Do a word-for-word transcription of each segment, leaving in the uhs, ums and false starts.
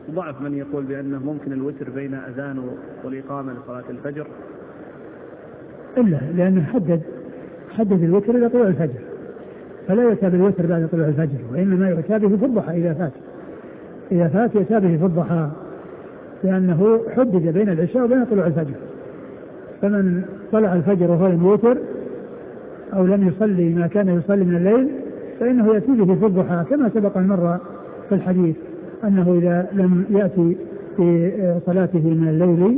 ضعف من يقول بأنه ممكن الوتر بين أذان والإقامة لصلاة الفجر؟ إلا لأنه حدد حدد الوتر إلى طلوع الفجر، فلا يؤتى بالوتر بعد طلوع الفجر، وإنما يؤتى به في الضحى إذا فات إذا فات يؤتى به في الضحى، لأنه حدد بين العشاء وبين طلوع الفجر. فمن طلع الفجر وهو لم يوتر أو لم يصلي ما كان يصلي من الليل فإنه يأتي به في الضحى، كما سبق المرة في الحديث أنه إذا لم يأتي في صلاته من الليل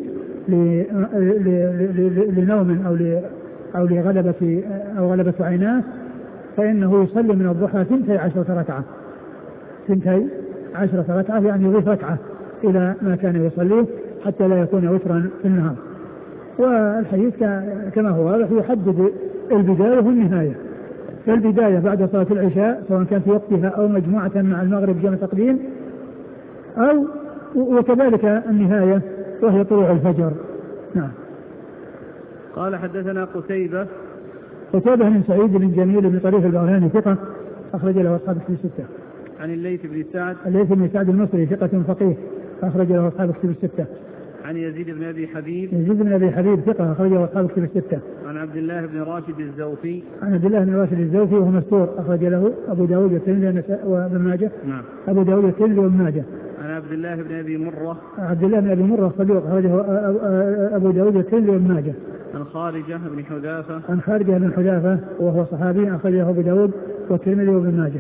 لنوم أو أو لغلبة أو غلبة عيناه فإنه يصلي من الضحى ثنتي عشرة ركعة ثنتي عشرة ركعة يعني يضيف ركعة إلى ما كان يصليه حتى لا يكون وترا في النهار. والحديث كما هو واضح يحدد البداية والنهاية، فالبداية بعد صلاة العشاء سواء كان في وقتها أو مجموعة مع المغرب جمع تقديم، أو وكذلك النهاية وهي طلوع الفجر. نعم. قال حدثنا قتيبة قتيبة بن سعيد بن جميل بن طريف البغلاني ثقة أخرج له أصحاب الكتب الستة. عن الليث بن سعد الليث بن سعد المصري ثقة فقيه أخرج له أصحاب الكتب الستة. عن يزيد بن أبي حبيب يزيد بن أبي حبيب ثقة أخرج له أصحاب الكتب الستة. عن عبد الله بن راشد الزوفي عن عبد الله بن راشد الزوفي وهو مستور أخرج له أبو داود والترمذي وابن ماجه. نعم. أبو داود والترمذي وابن ماجه. عن عبد الله بن أبي مرة عبد الله بن أبي مرة صدوق أخرجه أبو داود والترمذي وابن ماجه. عن خارجة بن حذافة عن خارجة بن حذافة وهو صحابي أخرجه أبو داود والترمذي وابن ماجه.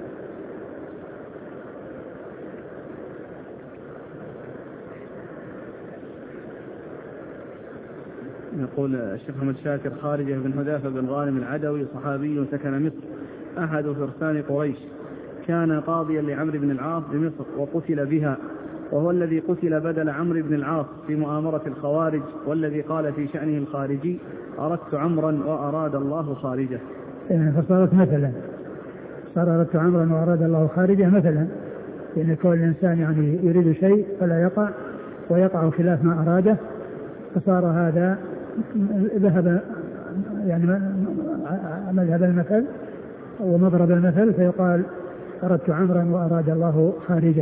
يقول الشيخ محمد شاكر خارجة بن حذافة بن غانم العدوي صحابي سكن مصر أحد فرسان قريش، كان قاضيا لعمرو بن العاص بمصر وقتل بها، وهو الذي قتل بدل عمرو بن العاص في مؤامرة الخوارج، والذي قال في شأنه الخارجي أردت عمرا وأراد الله خارجه. يعني فصارت مثلا صار أردت عمرا وأراد الله خارجه مثلا، لأن كل الإنسان يعني يريد شيء فلا يقع ويقع خلاف ما أراده، فصار هذا ذهب يعني مذهب المثل ومضرب المثل فيقال أردت عمرا وأراد الله خارجه.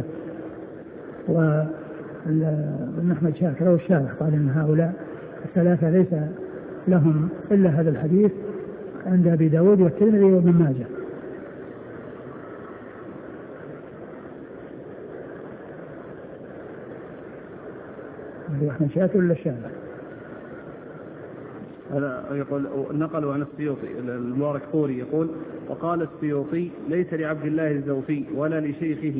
وابن أحمد شاكر والشارح قال إن هؤلاء الثلاثة ليس لهم إلا هذا الحديث عند أبي داود والترمذي وابن ماجه. أبو أحمد شاكر ولا الشارح؟ هذا يقول نقلوا عن السيوطي المبارك فوري يقول وقال السيوطي ليس لعبد الله الزوفي ولا لشيخه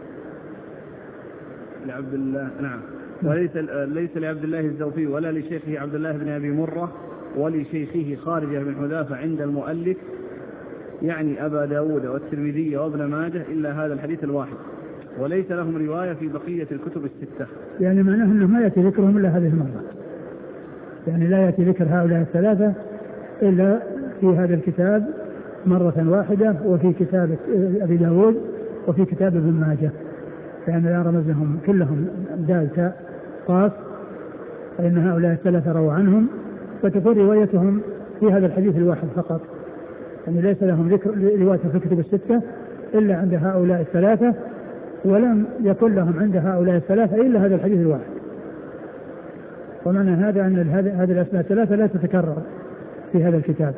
لعبد الله نعم وليس ليس لعبد الله الزوفي ولا لشيخه عبد الله بن أبي مرة ولشيخه خارجة بن حذافة عند المؤلف يعني أبا داود والترمذي وابن ماجه إلا هذا الحديث الواحد، وليس لهم رواية في بقية الكتب الستة. يعني معناه أنه ما يأتي ذكرهم إلا هذه المرة، يعني لا يأتي ذكر هؤلاء الثلاثة إلا في هذا الكتاب مرة واحدة، وفي كتاب أبي داود وفي كتاب ابن ماجه، لأن لا رمزهم كلهم دال تاء قاف، فإن هؤلاء الثلاثة رووا عنهم، فتكون روايتهم في هذا الحديث الواحد فقط، يعني ليس لهم ذكر رواية في الكتب الستة إلا عند هؤلاء الثلاثة، ولم يكن لهم عند هؤلاء الثلاثة إلا هذا الحديث الواحد. ومعنى هذا أن هذه الأسماء الثلاثة لا تتكرر في هذا الكتاب.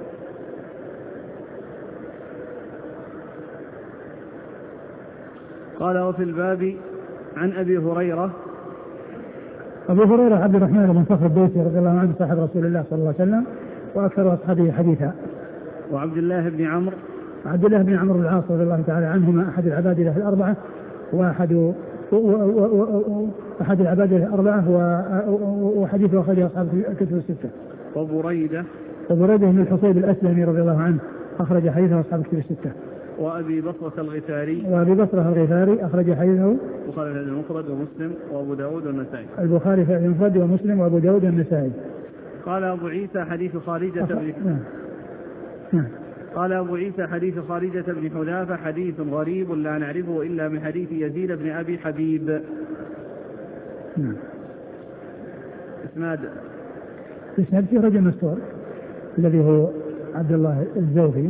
قال وفي الباب عن أبي هريرة أبو هريرة عبد الرحمن بن صخر الدوسي رضي الله عنه صاحب رسول الله صلى الله عليه وسلم وأكثر أصحابه حديثا. وعبد الله بن عمرو عبد الله بن عمرو العاص رضي الله تعالى عنهما أحد العبادلة الأربعة وأحد أحد العبادلة الأربعة وحديثه أخرجه أصحاب الكتب الستة. وبريدة وبريدة بن الحصيب الأسلمي رضي الله عنه أخرج حديثه أصحاب الكتب الستة. وأبي بصرة الغفاري وأبي بصرة الغفاري أخرج حديثه البخاري في المفرد ومسلم وأبو داود والنسائي. البخاري في المفرد ومسلم وأبو داود والنسائي. قال أبو عيسى حديث خارجة بن نعم. قال أبو عيسى حديث خارجة بن حذافة حديث غريب لا نعرفه إلا من حديث يزيد بن أبي حبيب. نعم. إسناد إسناد فيه رجل مستور الذي هو عبد الله الزوفي،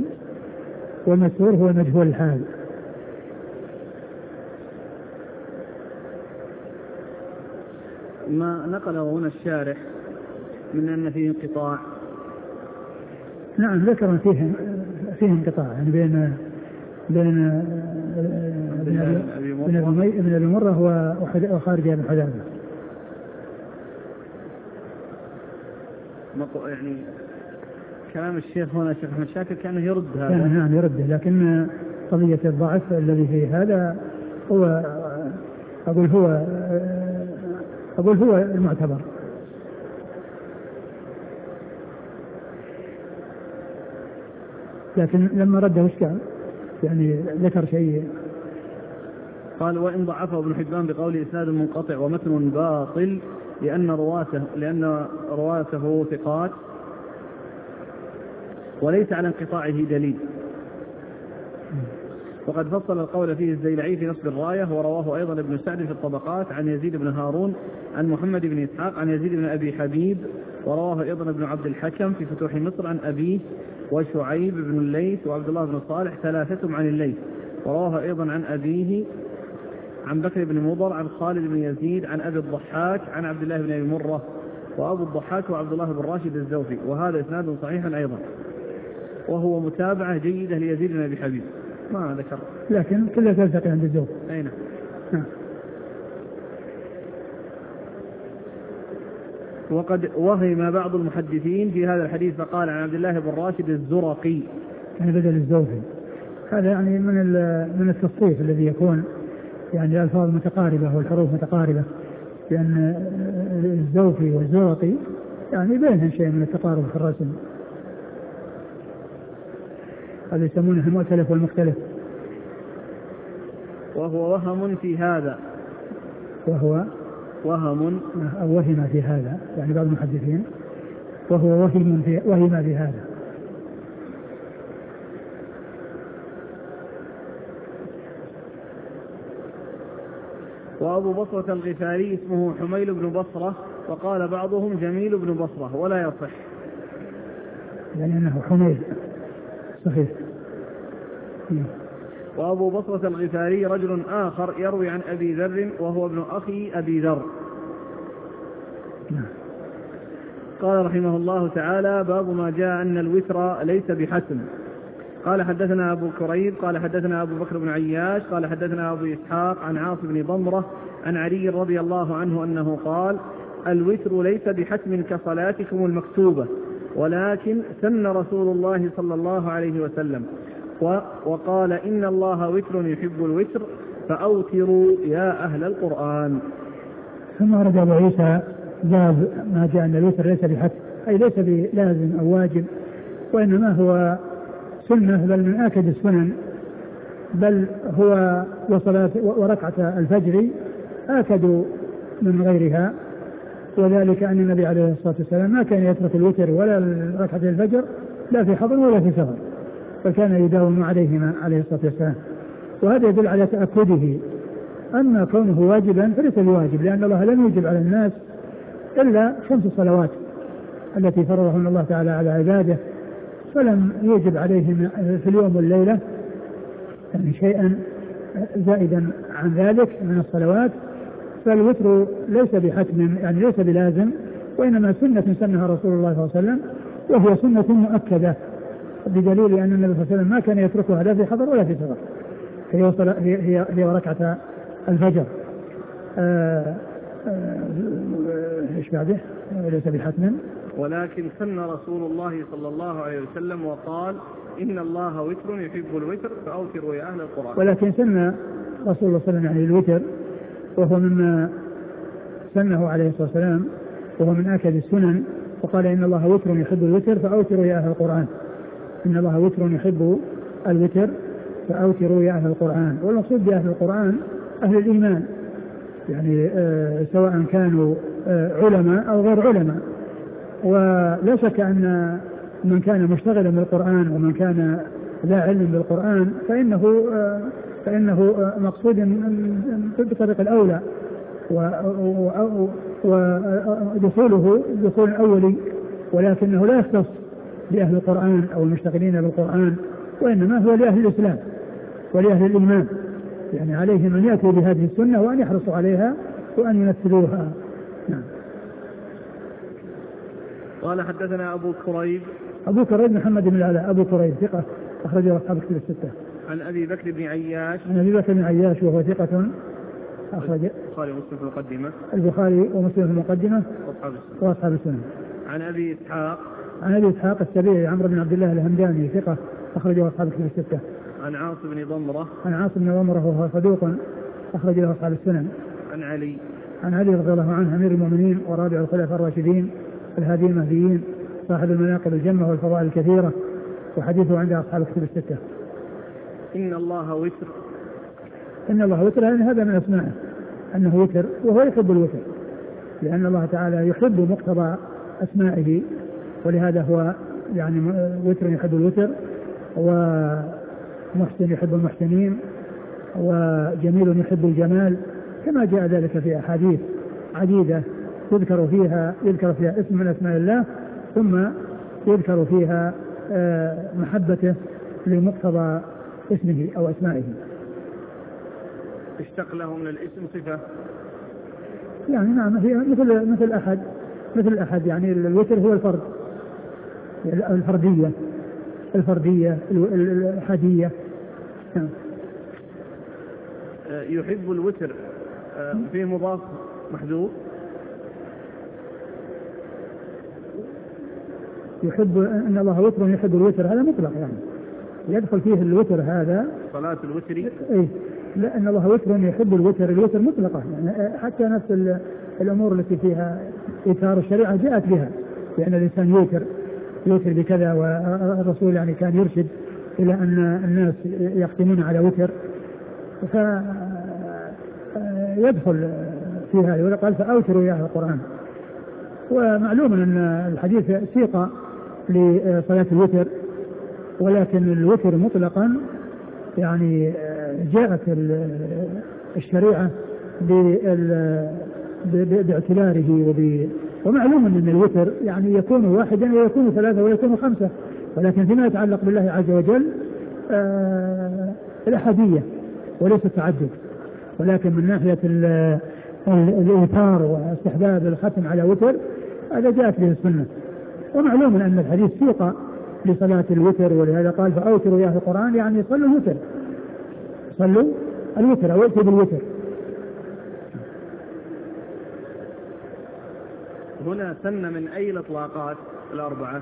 والمستور هو مجهول الحال. ما نقله هنا الشارح من أن فيه انقطاع. نعم ذكر فيه فيه انقطاع يعني بين بين ابن أبي مرة وخارجة بن حذافة. يعني كلام الشيخ هنا الشيخ أحمد شاكر كأنه يرد هذا. كان نعم يرده، لكن قضية الضعف الذي في هذا هو أقول هو أقول هو المعتبر. لكن لما رده وش كان؟ يعني ذكر شيء قال وإن ضعفه ابن حبان بقول إسناد منقطع ومتن باطل لأن رواته لأن رواته ثقات وليس على انقطاعه دليل. وقد فصل القول فيه الزيلعي في نصب الراية، ورواه أيضا ابن سعد في الطبقات عن يزيد بن هارون عن محمد بن إسحاق عن يزيد بن أبي حبيب، ورواه أيضا ابن عبد الحكم في فتوح مصر عن أبيه وشعيب بن الليث وعبد الله بن صالح ثلاثتهم عن الليث، ورواه أيضا عن أبيه عن بكر بن مضر عن خالد بن يزيد عن أبي الضحاك عن عبد الله بن أبي مرة، وأبو الضحاك وعبد الله بن راشد الزوفي، وهذا إسناد صحيح أيضا، وهو متابعة جيدة ليزيد بن أبي حبيب ما ذكر، لكن كلها تلتقي عند الزوفي. أين نعم. وقد وهم بعض المحدثين في هذا الحديث فقال عن عبد الله بن راشد الزرقي يعني بدل الزوفي. هذا يعني من من التصريف الذي يكون يعني الألفاظ متقاربة والحروف متقاربة، لأن الزوفي والزرقي يعني بينهم شيء من التقارب في الرسم، هذا يسمونه المؤتلف والمختلف. وهو وهم في هذا وهو وهم أو وهم في هذا يعني بعض المحدثين وهو وهم في وهم في هذا. وأبو بصرة الغفاري اسمه حميل بن بصرة، وقال بعضهم جميل بن بصرة ولا يصح يعني أنه حميل صحيح. وأبو بصرة الغفاري رجل آخر يروي عن أبي ذر وهو ابن أخي أبي ذر. قال رحمه الله تعالى باب ما جاء أن الوتر ليس بحتم. قال حدثنا أبو كريب قال حدثنا أبو بكر بن عياش قال حدثنا أبو إسحاق عن عاصم بن ضمرة عن علي رضي الله عنه أنه قال الوتر ليس بحتم كصلاتكم المكتوبة، ولكن سن رسول الله صلى الله عليه وسلم وقال إن الله وتر يحب الوتر فأوتروا يا أهل القرآن. ثم ورد أبو عيسى باب ما جاء أن الوتر ليس بحتم، أي ليس بلازم أو واجب، وإنما هو سنة بل من آكد السنن، بل هو وصلاة وركعة الفجر آكد من غيرها، وذلك أن النبي عليه الصلاة والسلام ما كان يترك الوتر ولا ركعة الفجر لا في حضر ولا في سفر، فكان يداوم عليهما عليه الصلاة والسلام، وهذا يدل على تأكده. أما كونه واجبا فليس بواجب، لأن الله لم يوجب على الناس إلا خمس صلوات التي فرضهن الله تعالى على عباده، فلم يوجب عليهم في اليوم والليلة يعني شيئا زائدا عن ذلك من الصلوات، فالوتر ليس بحتم يعني ليس بلازم، وإنما سنة سنها رسول الله صلى الله عليه وسلم، وهي سنة مؤكدة بدليل أن النبي صلى الله عليه وسلم ما كان يتركها لا في حضر ولا في سفر، هي هي هي ركعة الفجر. ايش بعده؟ ليس بحتم ولكن سن رسول الله صلى الله عليه وسلم وقال إن الله وتر يحب الوتر فأوتروا يا أهل القرآن. ولكن سن رسول الله صلى الله عليه وسلم يعني الوتر، وهو مما سنه عليه الصلاة والسلام، وهو من آكد السنن، وقال إن الله وتر يحب الوتر فأوتروا يا أهل القرآن. إن الله وتر يحب الوتر فأوتروا يا أهل القرآن. والمقصود بأهل القرآن أهل الإيمان، يعني آه سواء كانوا آه علماء أو غير علماء. ولا شك أن من كان مشتغلا بالقرآن ومن كان لا علم بالقرآن فإنه آه فإنه آه مقصود بطريق الأولى، ودخوله دخول أولي، ولكنه لا يختص بأهل القرآن أو المشتغلين بالقرآن، وإنما هو لأهل الإسلام ولأهل الإيمان. يعني عليهم أن يأتوا بهذه السنة وأن يحرصوا عليها وأن ينفذوها. نعم. قال حدثنا أبو كريب. أبو كريب محمد بن العلاء أبو كريب ثقة أخرجه أصحاب الكتب الستة. عن أبي بكر بن عياش. عن أبي بكر بن عياش وهو ثقة أخرج البخاري ومسلم في المقدمة. البخاري ومسلم في المقدمة وأصحاب السنة. عن أبي إسحاق. عن أبي إسحاق السبيعي عمرو بن عبد الله الهمداني ثقة أخرجه أصحاب الكتب الستة. عن عاصم بن ضمرة. عن عاصم بن ضمرة وهو صدوق أخرج له أصحاب السنن. عن علي. عن علي رضي الله عنه أمير المؤمنين ورابع الخلفاء الراشدين الهادي المهديين صاحب المناقب الجمة والفضائل الكثيرة وحديثه عند أصحاب الكتب الستة. إن الله وتر. إن الله وتر يعني هذا من أسمائه أنه وتر وهو يحب الوتر لأن الله تعالى يحب مقتضى أسمائه ولهذا هو يعني وتر يحب الوتر ومحسن يحب المحسنين وجميل يحب الجمال كما جاء ذلك في أحاديث عديدة يذكر فيها يذكر فيها اسم من أسماء الله ثم يذكر فيها محبته لمقتضى اسمه أو أسمائه. اشتق له من الاسم صفة يعني نعم هي مثل مثل أحد مثل أحد يعني الوتر هو الفرد الفردية الفردية الأحادية. يحب الوتر فيه مضاف محذوف. يحب أن الله وتر يحب الوتر هذا مطلق يعني يدخل فيه الوتر هذا صلاة الوتر. إيه لا أن الله وتر يحب الوتر الوتر مطلقة يعني حتى نفس الأمور التي فيها إثار الشريعة جاءت بها لأن الإنسان يوتر يوتر بكذا والرسول يعني كان يرشد إلى أن الناس يختمون على وتر فيدخل فيها وقال فأوتروا يا القرآن. ومعلوم أن الحديث سيق لصلاة الوتر ولكن الوتر مطلقا يعني جاءت الشريعة باعتباره ومعلوم أن الوتر يعني يكون واحدا ويكون ثلاثة ويكون خمسة ولكن فيما يتعلق بالله عز وجل الأحادية وليس التعدد ولكن من ناحية الإيثار واستحباب الختم على وتر هذا جاءت به السنة. ومعلوم أن الحديث سيق لصلاة الوتر ولهذا قال فأوتروا يا القرآن يعني صلوا الوتر صلوا الوتر أو ائتوا بالوتر. هنا سن من أي الإطلاقات الأربعة؟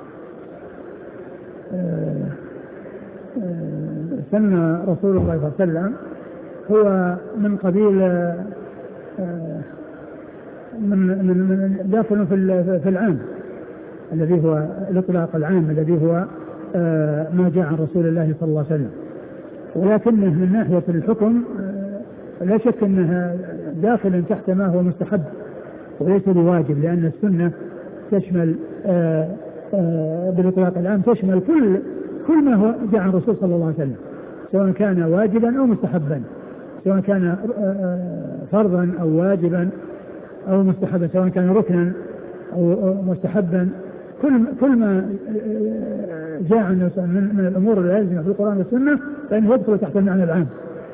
آه آه سن رسول الله صلى الله عليه وسلم هو من قبيل آه من من داخل في في العام الذي هو الإطلاق العام الذي هو آه ما جاء عن رسول الله صلى الله عليه وسلم ولكنه من ناحية الحكم آه لا شك أنها داخل تحت ما هو مستحب وليس بواجب لأن السنة تشمل آه آه بالإطلاق العام تشمل كل كل ما هو جاء عن الرسول صلى الله عليه وسلم سواء كان واجبا أو مستحبا سواء كان آه فرضا أو واجبا أو مستحبا سواء كان ركنا أو مستحبا كل كل ما جاء عن من, من الأمور اللازمة في القرآن والسنة فإنه يدخل تحت المعنى العام.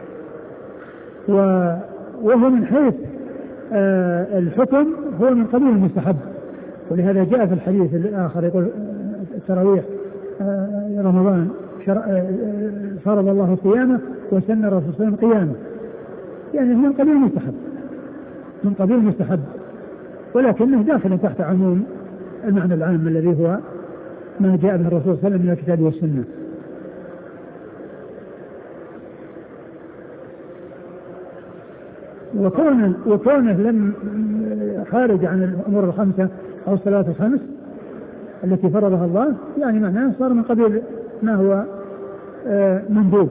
وهو من حيث آه الحكم هو من قبيل المستحب ولهذا جاء في الحديث الآخر يقول التراويح آه رمضان آه فرض الله صيامه وسن الرسول صلى الله عليه وسلم قيامه يعني من قبيل المستحب من قبيل المستحب ولكنه داخل تحت عموم المعنى العام الذي هو ما جاء به الرسول صلى الله عليه وسلم من الكتاب والسنة. وكونه وكونه لم خارج عن الأمور الخمسة أو الصلاة الخمس التي فرضها الله يعني معناه صار من قبيل ما هو مندوب.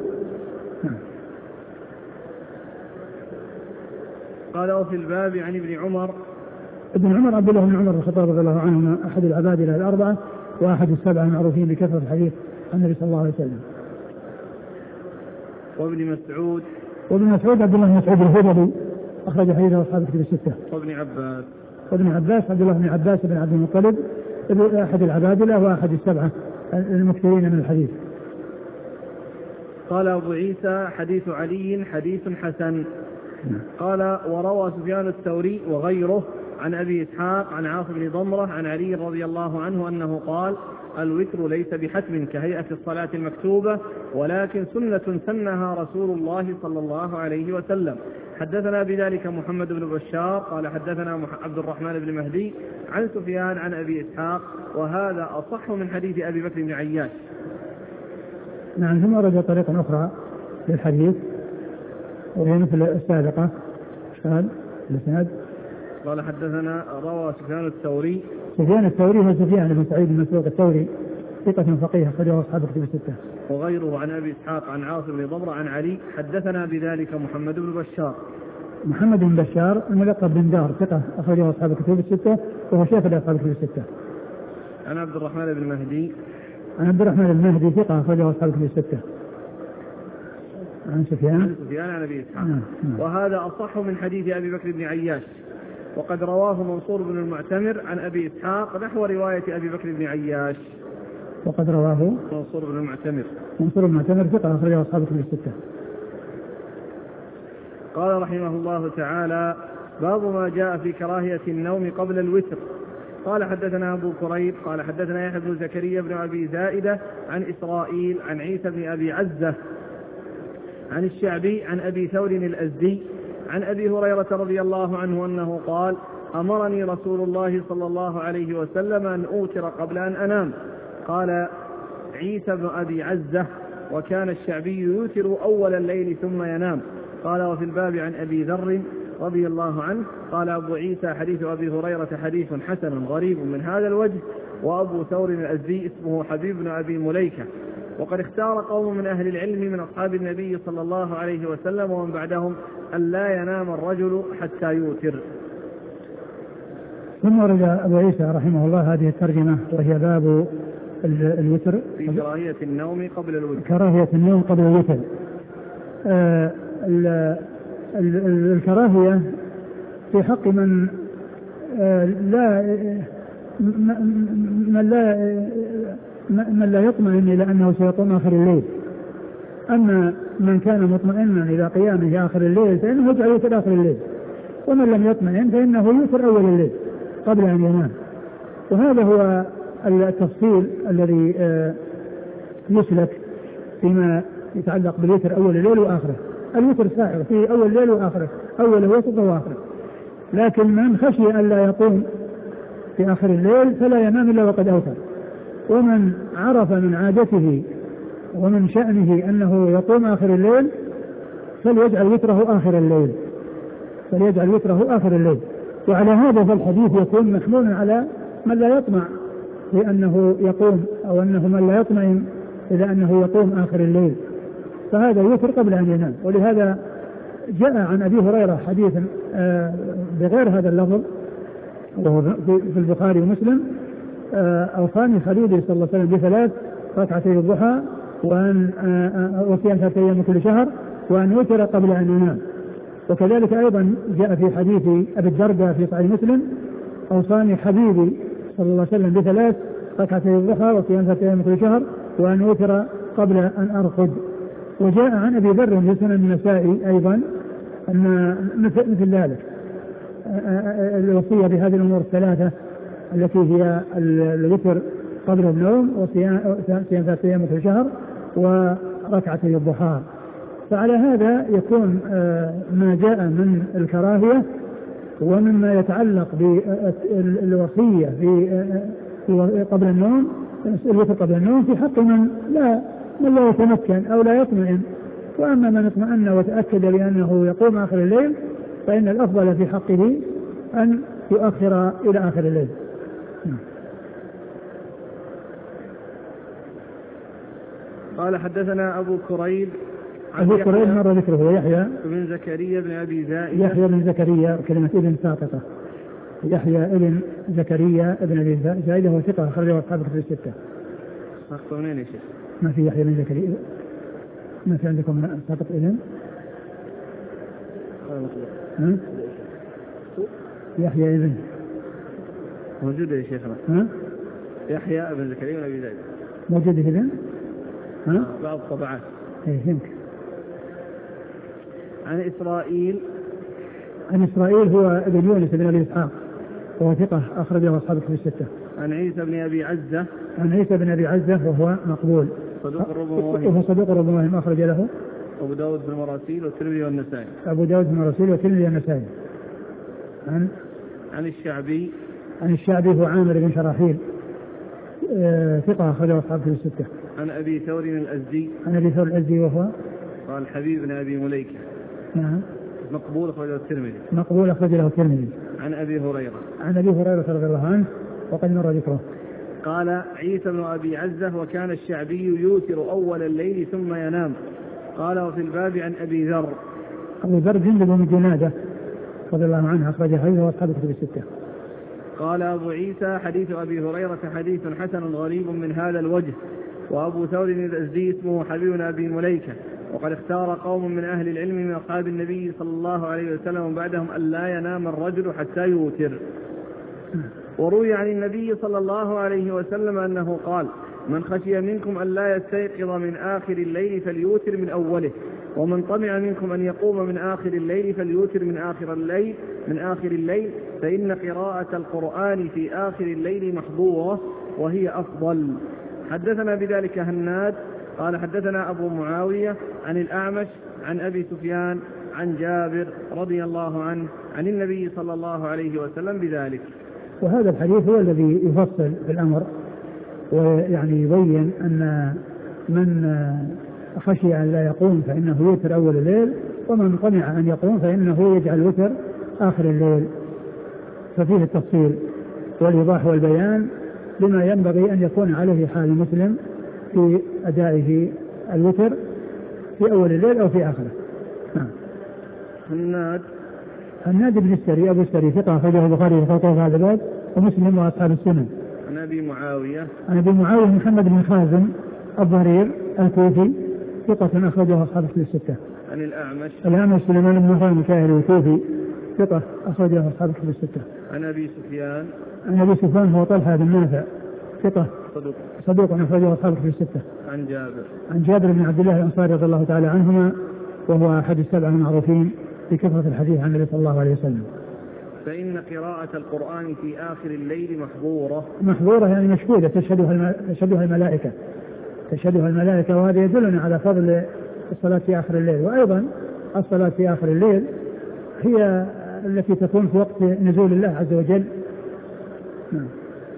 قال وفي الباب عن ابن عمر. ابن عمر عبد الله بن عمر الخطاب رضي الله عنهما أحد العبادلة الأربعة وأحد السبعة المعروفين بكثرة الحديث عن النبي صلى الله عليه وسلم. وابن مسعود. وابن مسعود عبد الله بن مسعود الهذلي أخرج حديثه أصحاب الكتب الستة. وابن عباس. وابن عباس عبد الله بن عباس بن عبد المطلب أحد العبادلة وأحد السبعة المكثرين من الحديث. قال أبو عيسى حديث علي حديث حسن. قال وروى سفيان الثوري وغيره عن أبي إسحاق عن عاصم بن ضمرة عن علي رضي الله عنه أنه قال الوتر ليس بحتم كهيئة الصلاة المكتوبة ولكن سنة سنها رسول الله صلى الله عليه وسلم. حدثنا بذلك محمد بن بشار قال حدثنا عبد الرحمن بن مهدي عن سفيان عن أبي إسحاق وهذا أصح من حديث أبي بكر بن عياش. نعم. ثم ورد طريقة أخرى للحديث وهي مثل السابقة. قال الإسناد قال حدثنا روى سفيان الثوري. سفيان الثوري هو سفيان بن سعيد بن مسروق الثوري ثقة فقيه أخرجه أصحاب الكتب الستة. وغيره عن أبي إسحاق عن عاصم بن ضمرة عن علي. حدثنا بذلك محمد بن بشار. محمد بن بشار الملقب بن دار ثقة أخرجه أصحاب الكتب الستة وهو شيخ أصحاب الكتب الستة. عن عبد الرحمن بن مهدي. عن عبد الرحمن بن مهدي ثقة أخرجه أصحاب الكتب الستة. عن سفيان عن سفيان عن أبي إسحاق. وهذا أصح من حديث أبي بكر بن عياش. وقد رواه منصور بن المعتمر عن أبي إسحاق نحو رواية أبي بكر بن عياش. وقد رواه منصور بن المعتمر. منصور بن المعتمر ثقة أخرجه أصحاب الكتب الستة. قال رحمه الله تعالى باب ما جاء في كراهية النوم قبل الوتر. قال حدثنا أبو كريب قال حدثنا يحيى بن زكريا بن أبي زائدة عن إسرائيل عن عيسى بن أبي عزة عن الشعبي عن أبي ثور الأزدي عن أبي هريرة رضي الله عنه أنه قال أمرني رسول الله صلى الله عليه وسلم أن أوتر قبل أن أنام. قال عيسى بن أبي عزة وكان الشعبي يوتر أول الليل ثم ينام. قال وفي الباب عن أبي ذر رضي الله عنه قال أبو عيسى حديث أبي هريرة حديث حسن غريب من هذا الوجه. وأبو ثور الأزدي اسمه حبيب بن أبي مليكة. وقد اختار قوم من أهل العلم من أصحاب النبي صلى الله عليه وسلم ومن بعدهم أن لا ينام الرجل حتى يوتر. ثم رجع أبو عيسى رحمه الله هذه الترجمة وهي باب الوتر في كراهية النوم قبل الوتر. كراهية النوم قبل الوتر. آه الكراهية في حق من آه لا من لا من لا يطمئن إلى أنه سيقوم آخر الليل. أما من كان مطمئنا إلى قيامه في آخر الليل فإنه يجعل يوتر آخر الليل، ومن لم يطمئن فإنه يوتر أول الليل قبل أن ينام. وهذا هو التفصيل الذي يسلك فيما يتعلق بالوتر أول الليل وآخره. الوتر سائر في أول الليل وآخره، أول وسط وآخره. لكن من خشي أن لا يقوم في آخر الليل فلا ينام إلا وقد أوتر. ومن عرف من عادته ومن شأنه أنه يقوم آخر الليل فليجعل وتره آخر الليل فليجعل وتره آخر الليل. وعلى هذا فالحديث يكون محمول على من لا يطمع في أنه يقوم، أو أنه من لا يطمئن إلى أنه يقوم آخر الليل، فهذا يوتر قبل أن ينام. ولهذا جاء عن أبي هريرة حديث بغير هذا اللفظ وهو في البخاري ومسلم: أوصاني خليلي صلى الله عليه وسلم بثلاث: ركعتي الضحى، وأن وصيام ثلاثة أيام كل شهر، وأن يوتر قبل أن ينام. وكذلك أيضا جاء في حديث أبي الدرداء في صحيح مسلم: أوصاني حبيبي صلى الله عليه وسلم بثلاث: ركعتي الضحى، وصيام ثلاثة أيام كل شهر، وأن يوتر قبل أن أرقد. وجاء عن أبي ذر في سنن النسائي أيضا أن مثل ذلك الوصية بهذه الأمور الثلاثة التي هي الوتر قبل النوم، وصيام ثلاثة أيام كل شهر، وركعتي الضحى. فعلى هذا يكون ما جاء من الكراهية ومما يتعلق بالوصية في قبل النوم، الوتر قبل النوم، في حق من لا من لا يتمكن أو لا يطمئن. وأما من اطمئن وتأكد بأنه يقوم آخر الليل فإن الأفضل في حقه أن يؤخر إلى آخر الليل. قال حدثنا أبو كريب أبو كريب مر ذكره يحيى بن زكريا بن أبي زائدة. يحيى بن زكريا كلمة ابن ساقطة. يحيى ابن زكريا ابن أبي زائدة هو ثقة أخرجه أصحاب الكتب الستة. ساقطة منين يا شيخ؟ ما في يحيى بن زكريا، ما في عندكم ساقط ابن؟ ها؟ يحيى ابن موجود يا شيخنا. ها؟ يحيى ابن زكريا بن أبي زائدة موجود ابن؟ ها؟ آه بعض الطبعات. ايه يمكن. عن إسرائيل عن إسرائيل هو ابن يونس بن أبي إسحاق وهو ثقة أخرجه أصحاب الكتب الستة. عن عيسى بن أبي عزة عن عيسى بن أبي عزة وهو مقبول صدوق ربما وهو صدوق ربما أخرج له أبو داود بن مراسيل والترمذي والنسائي. أبو داود بن مراسيل والترمذي والنسائي. عن عن الشعبي عن الشعبي هو عامر بن شراحيل آه ثقة أخرجه أصحاب الكتب الستة. عن أبي ثور الأزدي عن أبي ثور الأزدي وهو قال حبيب بن أبي مليكة نعم مقبول أخرجه الترمذي. مقبول أخرجه الترمذي. عن أبي هريرة عن أبي هريرة رضي الله عنه وقد مر ذكره. قال عيسى بن أبي عزة وكان الشعبي يوتر أول الليل ثم ينام. قال وفي الباب عن أبي ذر أبو ذر جندب بن جنادة رضي الله عنه أخرجه حديثه وأصحاب الكتب الستة. قال أبو عيسى حديث أبي هريرة حديث حسن غريب من هذا الوجه. وأبو ثور الأزدي اسمه حبيب بن أبي مليكة. وقد اختار قوم من أهل العلم من أصحاب النبي صلى الله عليه وسلم بعدهم أن لا ينام الرجل حتى يوتر. وروي عن النبي صلى الله عليه وسلم أنه قال من خشي منكم أن لا يستيقظ من آخر الليل فليوتر من أوله ومن طمع منكم أن يقوم من آخر الليل فليوتر من آخر الليل من آخر الليل فإن قراءة القرآن في آخر الليل محظورة وهي أفضل. حدثنا بذلك هناد قال حدثنا أبو معاوية عن الأعمش عن أبي سفيان عن جابر رضي الله عنه عن النبي صلى الله عليه وسلم بذلك. وهذا الحديث هو الذي يفصل في الأمر ويعني يبين أن من خشي أن لا يقوم فإنه يوتر أول الليل ومن طمع أن يقوم فإنه يجعل وتر آخر الليل. ففيه التفصيل والإيضاح والبيان لما ينبغي أن يكون عليه حال المسلم في أدائه الوتر في أول الليل أو في آخره. نعم. هناد هناد بن السري أبو السري ثقة أخرجه البخاري في هذا الباب ومسلم وأصحاب السنن. عن أبي معاوية عن أبي معاوية محمد بن خازم الضرير الكوفي ثقة أخرجه أصحاب الكتب الستة. عن الأعمش الأعمش سليمان بن خازم الكاهلي الكوفي ثقة أخرجه أصحاب الكتب الستة. عن أبي سفيان عن أبي سفيان هو طلحة بن نافع ثقة صدوق صدوق أخرجه أصحاب الكتب الستة. عن جابر عن جابر بن عبد الله الأنصاري رضي الله تعالى عنهما وهو أحد السبعة المعروفين بكثرة الحديث عن النبي صلى الله عليه وسلم. فإن قراءة القرآن في آخر الليل محظورة. محظورة يعني مشهودة تشهدها تشهدها الملائكة تشهدها الملائكة وهذا يدلنا على فضل الصلاة في آخر الليل. وأيضا الصلاة في آخر الليل هي التي تكون في وقت نزول الله عز وجل. نعم.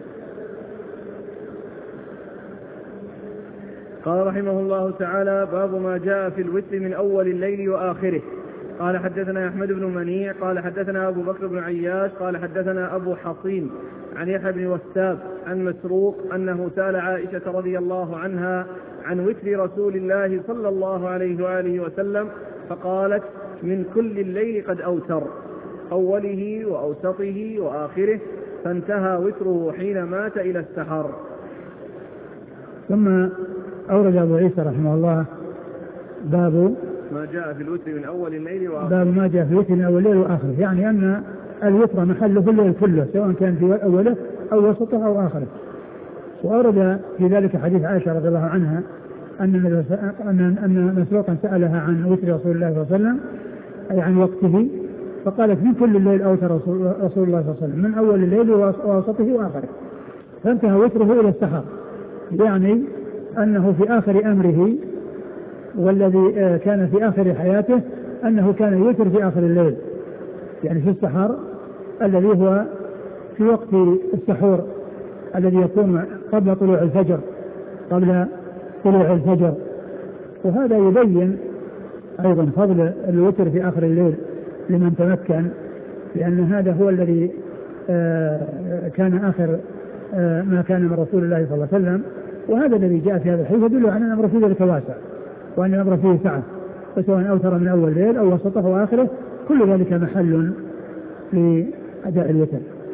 قال رحمه الله تعالى باب ما جاء في الوتر من أول الليل وآخره. قال حدثنا أحمد بن منيع قال حدثنا أبو بكر بن عياش قال حدثنا أبو حصين عن يحيى بن وثاب عن مسروق أنه سأل عائشة رضي الله عنها عن وتر رسول الله صلى الله عليه وآله وسلم فقالت من كل الليل قد أوتر أوله وأوسطه وآخره فانتهى وتره حين مات إلى السحر. ثم أورد أبو عيسى رحمه الله باب ما جاء في الوتر من أول الليل وآخره. باب ما جاء في الوتر من أول الليل وآخره يعني أن الوتر محله في الليل كله سواء كان في أوله أو وسطه أو آخره. وأورد في ذلك حديث عائشة رضي الله عنها أن أن مسروقا سألها عن وتر رسول الله صلى الله عليه وسلم أي عن وقته فقالت من كل الليل أوتر رسول الله صلى الله عليه وسلم من أول الليل ووسطه وآخره فانتهى وتره إلى السحر يعني أنه في آخر أمره والذي كان في آخر حياته أنه كان يوتر في آخر الليل يعني في السحر الذي هو في وقت السحور الذي يكون قبل طلوع الفجر قبل طلوع الفجر. وهذا يبين أيضا فضل الوتر في آخر الليل لمن تمكن لأن هذا هو الذي كان آخر ما كان من رسول الله صلى الله عليه وسلم. وهذا الذي جاء في هذا الحديث يدل على أن الأمر فيه ذلك واسع وأن الأمر فيه سعة فسواء أوتر من أول الليل أو وسطه وآخره كل ذلك محل لأداء الوتر.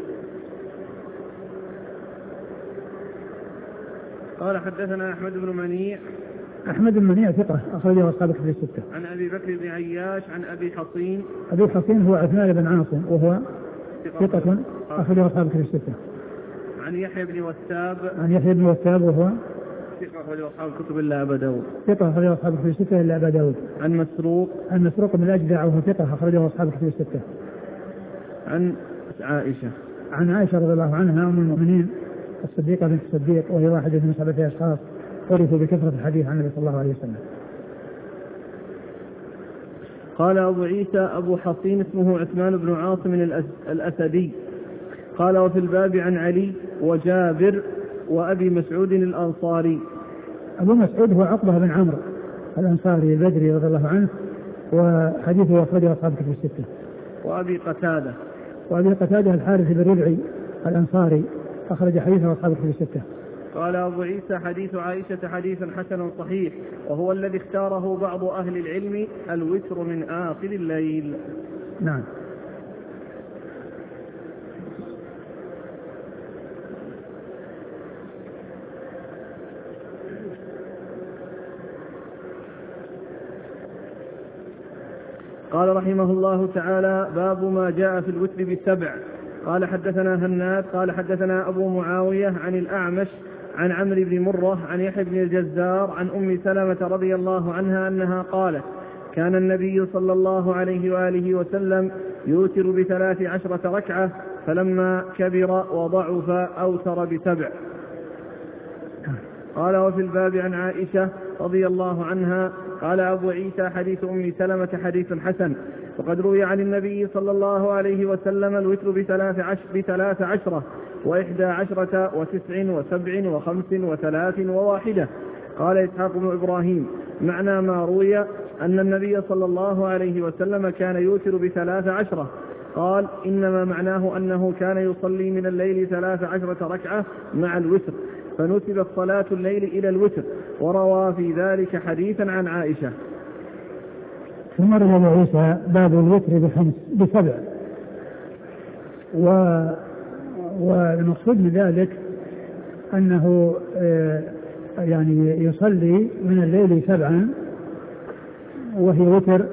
قال حدثنا أحمد بن منيع أحمد بن منيع ثقة أخرجه أصحاب الكتب الستة. عن أبي بكر بن عياش عن أبي حصين أبي حصين هو عثمان بن عاصم وهو ثقة أخرجه أصحاب الكتب الستة. عن يحيى بن وثاب عن يحيى بن وثاب وهو ثقة أخرجه أصحاب الكتب إلا أبا داود ثقة أخرجه أصحاب الكتب الستة إلا أبا داود. عن مسروق عن مسروق بن الأجدع وهو ثقة أخرجه أصحاب الكتب الستة. عن عائشة عن عائشة رضي الله عنها أم المؤمنين الصديقة بنت الصديق، وهي واحدة من سبعة أشخاص عرفوا بكثرة الحديث عن النبي صلى الله عليه وسلم. قال أبو عيسى أبو حصين اسمه عثمان بن عاصم الأسدي. قال وفي الباب عن علي وجابر وأبي مسعود الأنصاري. أبو مسعود هو عقبة بن عمرو الأنصاري البدري رضي الله عنه، وحديثه أخرجه أصحاب الكتب الستة. وأبي قتادة وأبي قتادة الحارث بن ربعي الأنصاري أخرج حديثه أصحاب الكتب الستة. قال أبو عيسى حديث عائشة حديث حسن صحيح، وهو الذي اختاره بعض أهل العلم الوتر من آخر الليل. نعم. قال رحمه الله تعالى: باب ما جاء في الوتر بالسبع. قال حدثنا هناد قال حدثنا أبو معاوية عن الأعمش عن عمرو بن مرة عن يحيى بن الجزار عن أم سلمة رضي الله عنها أنها قالت: كان النبي صلى الله عليه وآله وسلم يوتر بثلاث عشرة ركعة، فلما كبر وضعف أوتر بسبع. قال وفي الباب عن عائشة رضي الله عنها. قال أبو عيسى حديث أم سلمة حديث حسن، وقد روي عن النبي صلى الله عليه وسلم الوتر بثلاث, عشر بثلاث عشرة وإحدى عشرة وتسع وسبع وخمس وثلاث وواحدة. قال إسحاق بن إبراهيم: معنى ما روي أن النبي صلى الله عليه وسلم كان يوتر بثلاث عشرة. قال: إنما معناه أنه كان يصلي من الليل ثلاث عشرة ركعة مع الوتر، فنسبت صلاة الليل إلى الوتر، وروى في ذلك حديثا عن عائشة. ثم روى أبو عيسى باب الوتر بخمس بسبع، و... والمقصود من ذلك أنه يعني يصلي من الليل سبعا وهي وتر،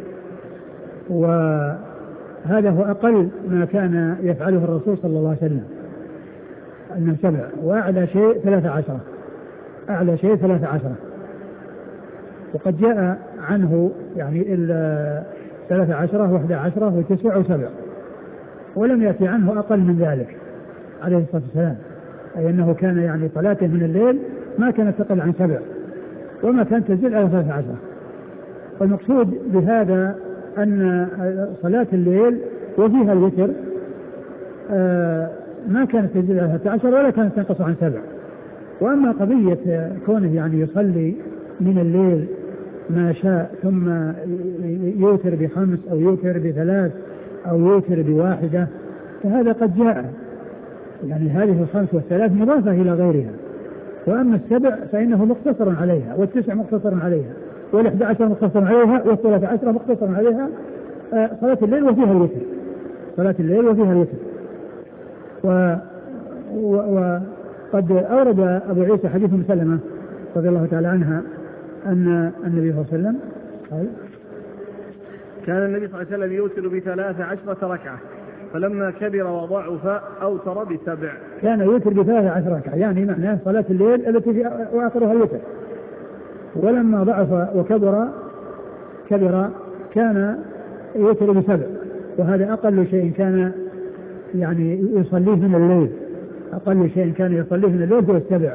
وهذا هو أقل ما كان يفعله الرسول صلى الله عليه وسلم، أنه سبع، وأعلى شيء ثلاثة عشرة، أعلى شيء ثلاثة عشرة. وقد جاء عنه يعني إلا ثلاثة عشرة واحدى عشرة وتسع وسبع، ولم يأتي عنه أقل من ذلك عليه الصلاة والسلام، أي أنه كان يعني صلاته من الليل ما كانت تقل عن سبع وما كانت تزيد على ثلاثة عشرة. والمقصود بهذا أن صلاة الليل وفيها الوتر آه ما كانت تزيد على ثلاثة عشر ولا كانت تنقص عن سبع. وأما قضية كونه يعني يصلي من الليل ما شاء ثم يوتر بخمس أو يوتر بثلاث أو يوتر بواحدة، فهذا قد جاء، يعني هذه الخمس والثلاث مضافة إلى غيرها. وأما السبع فإنه مقتصر عليها، والتسع مقتصر عليها، والإحدى عشر مقتصر عليها، والثلاثة عشر مقتصر عليها. آه صلاة الليل وفيها الوتر، صلاة الليل وفيها الوتر. و... و... وقد أورد أبو عيسى حديث أم سلمة رضي الله تعالى عنها أن النبي صلى الله عليه وسلم قال: كان النبي صلى الله عليه وسلم يوتر بثلاث عشرة ركعة، فلما كبر وضعف أوتر بسبع. كان يوتر بثلاث عشرة ركعة، يعني معناه صلاة الليل التي في آخرها الوتر. ولما ضعف وكبر كبر كان يوتر بسبع، وهذا أقل شيء كان يعني يصليه من الليل، أقل شيء كان يصليه من الليل هو السبع.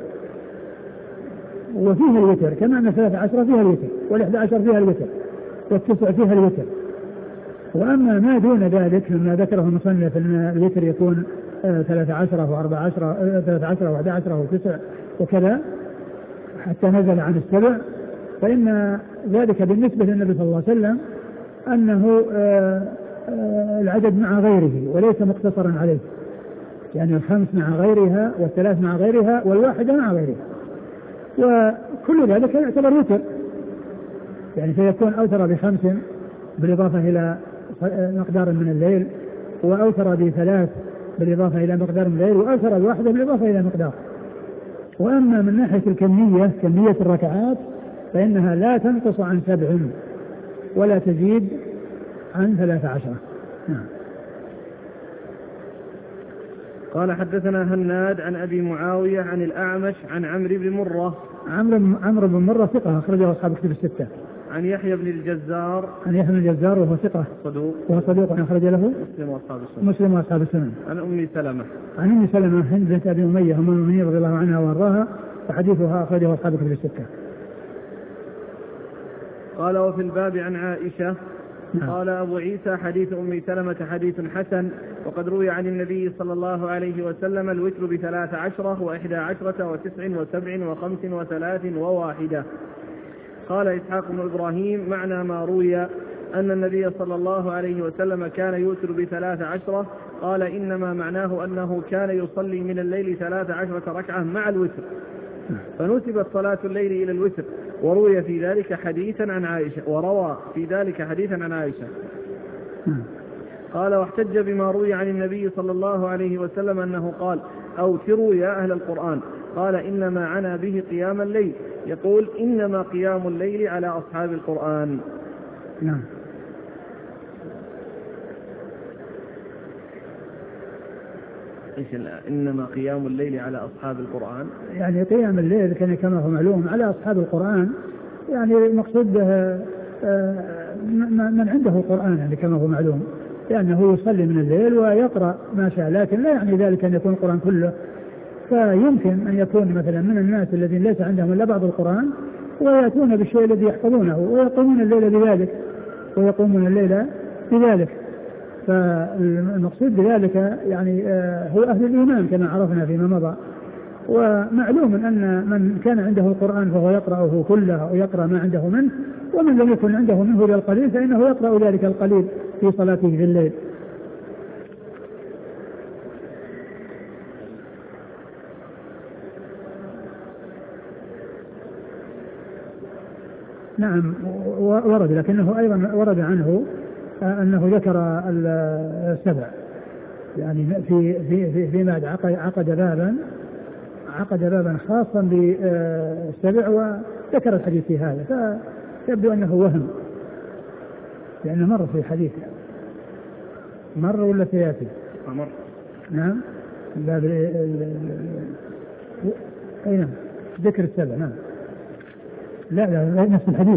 وفيها الوتر، كما أن ثلاثة عشر فيها الوتر، والإحدى عشر فيها الوتر، والتسع فيها الوتر. وأما ما دون ذلك مما ذكره المصنف أن الوتر يكون ثلاثة عشر وأربعة عشر ثلاثة عشر وأحد عشر وتسع وكذا حتى نزل عن السبع، فإن ذلك بالنسبة للنبي صلى الله عليه وسلم أنه العدد مع غيره وليس مقتصرا عليه، يعني الخمس مع غيرها والثلاث مع غيرها والواحدة مع غيرها، وكل ذلك يعتبر وتر، يعني سيكون أوتر بخمس بالإضافة إلى مقدار من الليل، وأوتر بثلاث بالإضافة إلى مقدار من الليل، وأوتر بواحدة بالإضافة إلى مقدار. وأما من ناحية الكمية، كمية الركعات، فإنها لا تنقص عن سبع ولا تزيد عن ثلاث عشرة. نعم. قال حدثنا هناد عن أبي معاوية عن الأعمش عن عمرو بن مرة. عمرو عمرو بن مرة ثقة أخرجه أصحاب الكتب الستة. عن يحيى بن الجزار عن يحيى بن الجزار وهو ثقة صدوق وهو صدوق أخرج له مسلم وأصحاب السنن مسلم وأصحاب السنن. عن أم سلمة عن أم سلمة هند بنت أبي أمية أم المؤمنين رضي الله عنها وأرضاها فحديثها أخرجه أصحاب الكتب الستة. قال وفي الباب عن عائشة نعم. قال أبو عيسى حديث أم سلمة حديث حسن وقد روي عن النبي صلى الله عليه وسلم الوتر بثلاث عشرة وإحدى عشرة وتسع وسبع وخمس وثلاث وواحدة. قال إسحاق بن إبراهيم معنى ما روي أن النبي صلى الله عليه وسلم كان يوتر بثلاث عشرة قال إنما معناه أنه كان يصلي من الليل ثلاث عشرة ركعة مع الوتر فنسبت صلاة الليل إلى الوتر وروي في ذلك حديثا عن عائشة وروى في ذلك حديثا عن عائشة. قال واحتج بما روي عن النبي صلى الله عليه وسلم أنه قال أوتروا يا أهل القرآن قال إنما عنا به قيام الليل يقول إنما قيام الليل على أصحاب القرآن. نعم. إيش إنما قيام الليل على أصحاب القرآن يعني قيام الليل كان كما هو معلوم على أصحاب القرآن يعني المقصود به من عنده القرآن يعني كما هو معلوم لأنه يصلي من الليل ويقرأ ما شاء لكن لا يعني ذلك أن يكون القرآن كله فيمكن أن يكون مثلا من الناس الذين ليس عندهم إلا بعض القرآن ويأتون بالشيء الذي يحفظونه ويقومون الليل بذلك ويقومون الليل بذلك فالمقصود بذلك يعني هو أهل الإيمان كما عرفنا فيما مضى ومعلوم أن من كان عنده القرآن فهو يقرأه كله أو يقرأ ما عنده منه ومن لم يكن عنده منه إلا القليل فإنه يقرأ ذلك القليل في صلاته في الليل. نعم ورد لكنه أيضا ورد عنه أنه ذكر السبع يعني في في في فيما عقد بابا عقد بابا خاصا بالسبع وذكر الحديث في هذا فيبدو أنه وهم لأنه مر في حديث مر ولا سيأتي مر نعم باب أي نعم ذكر السبع نعم لا لا نفس الحديث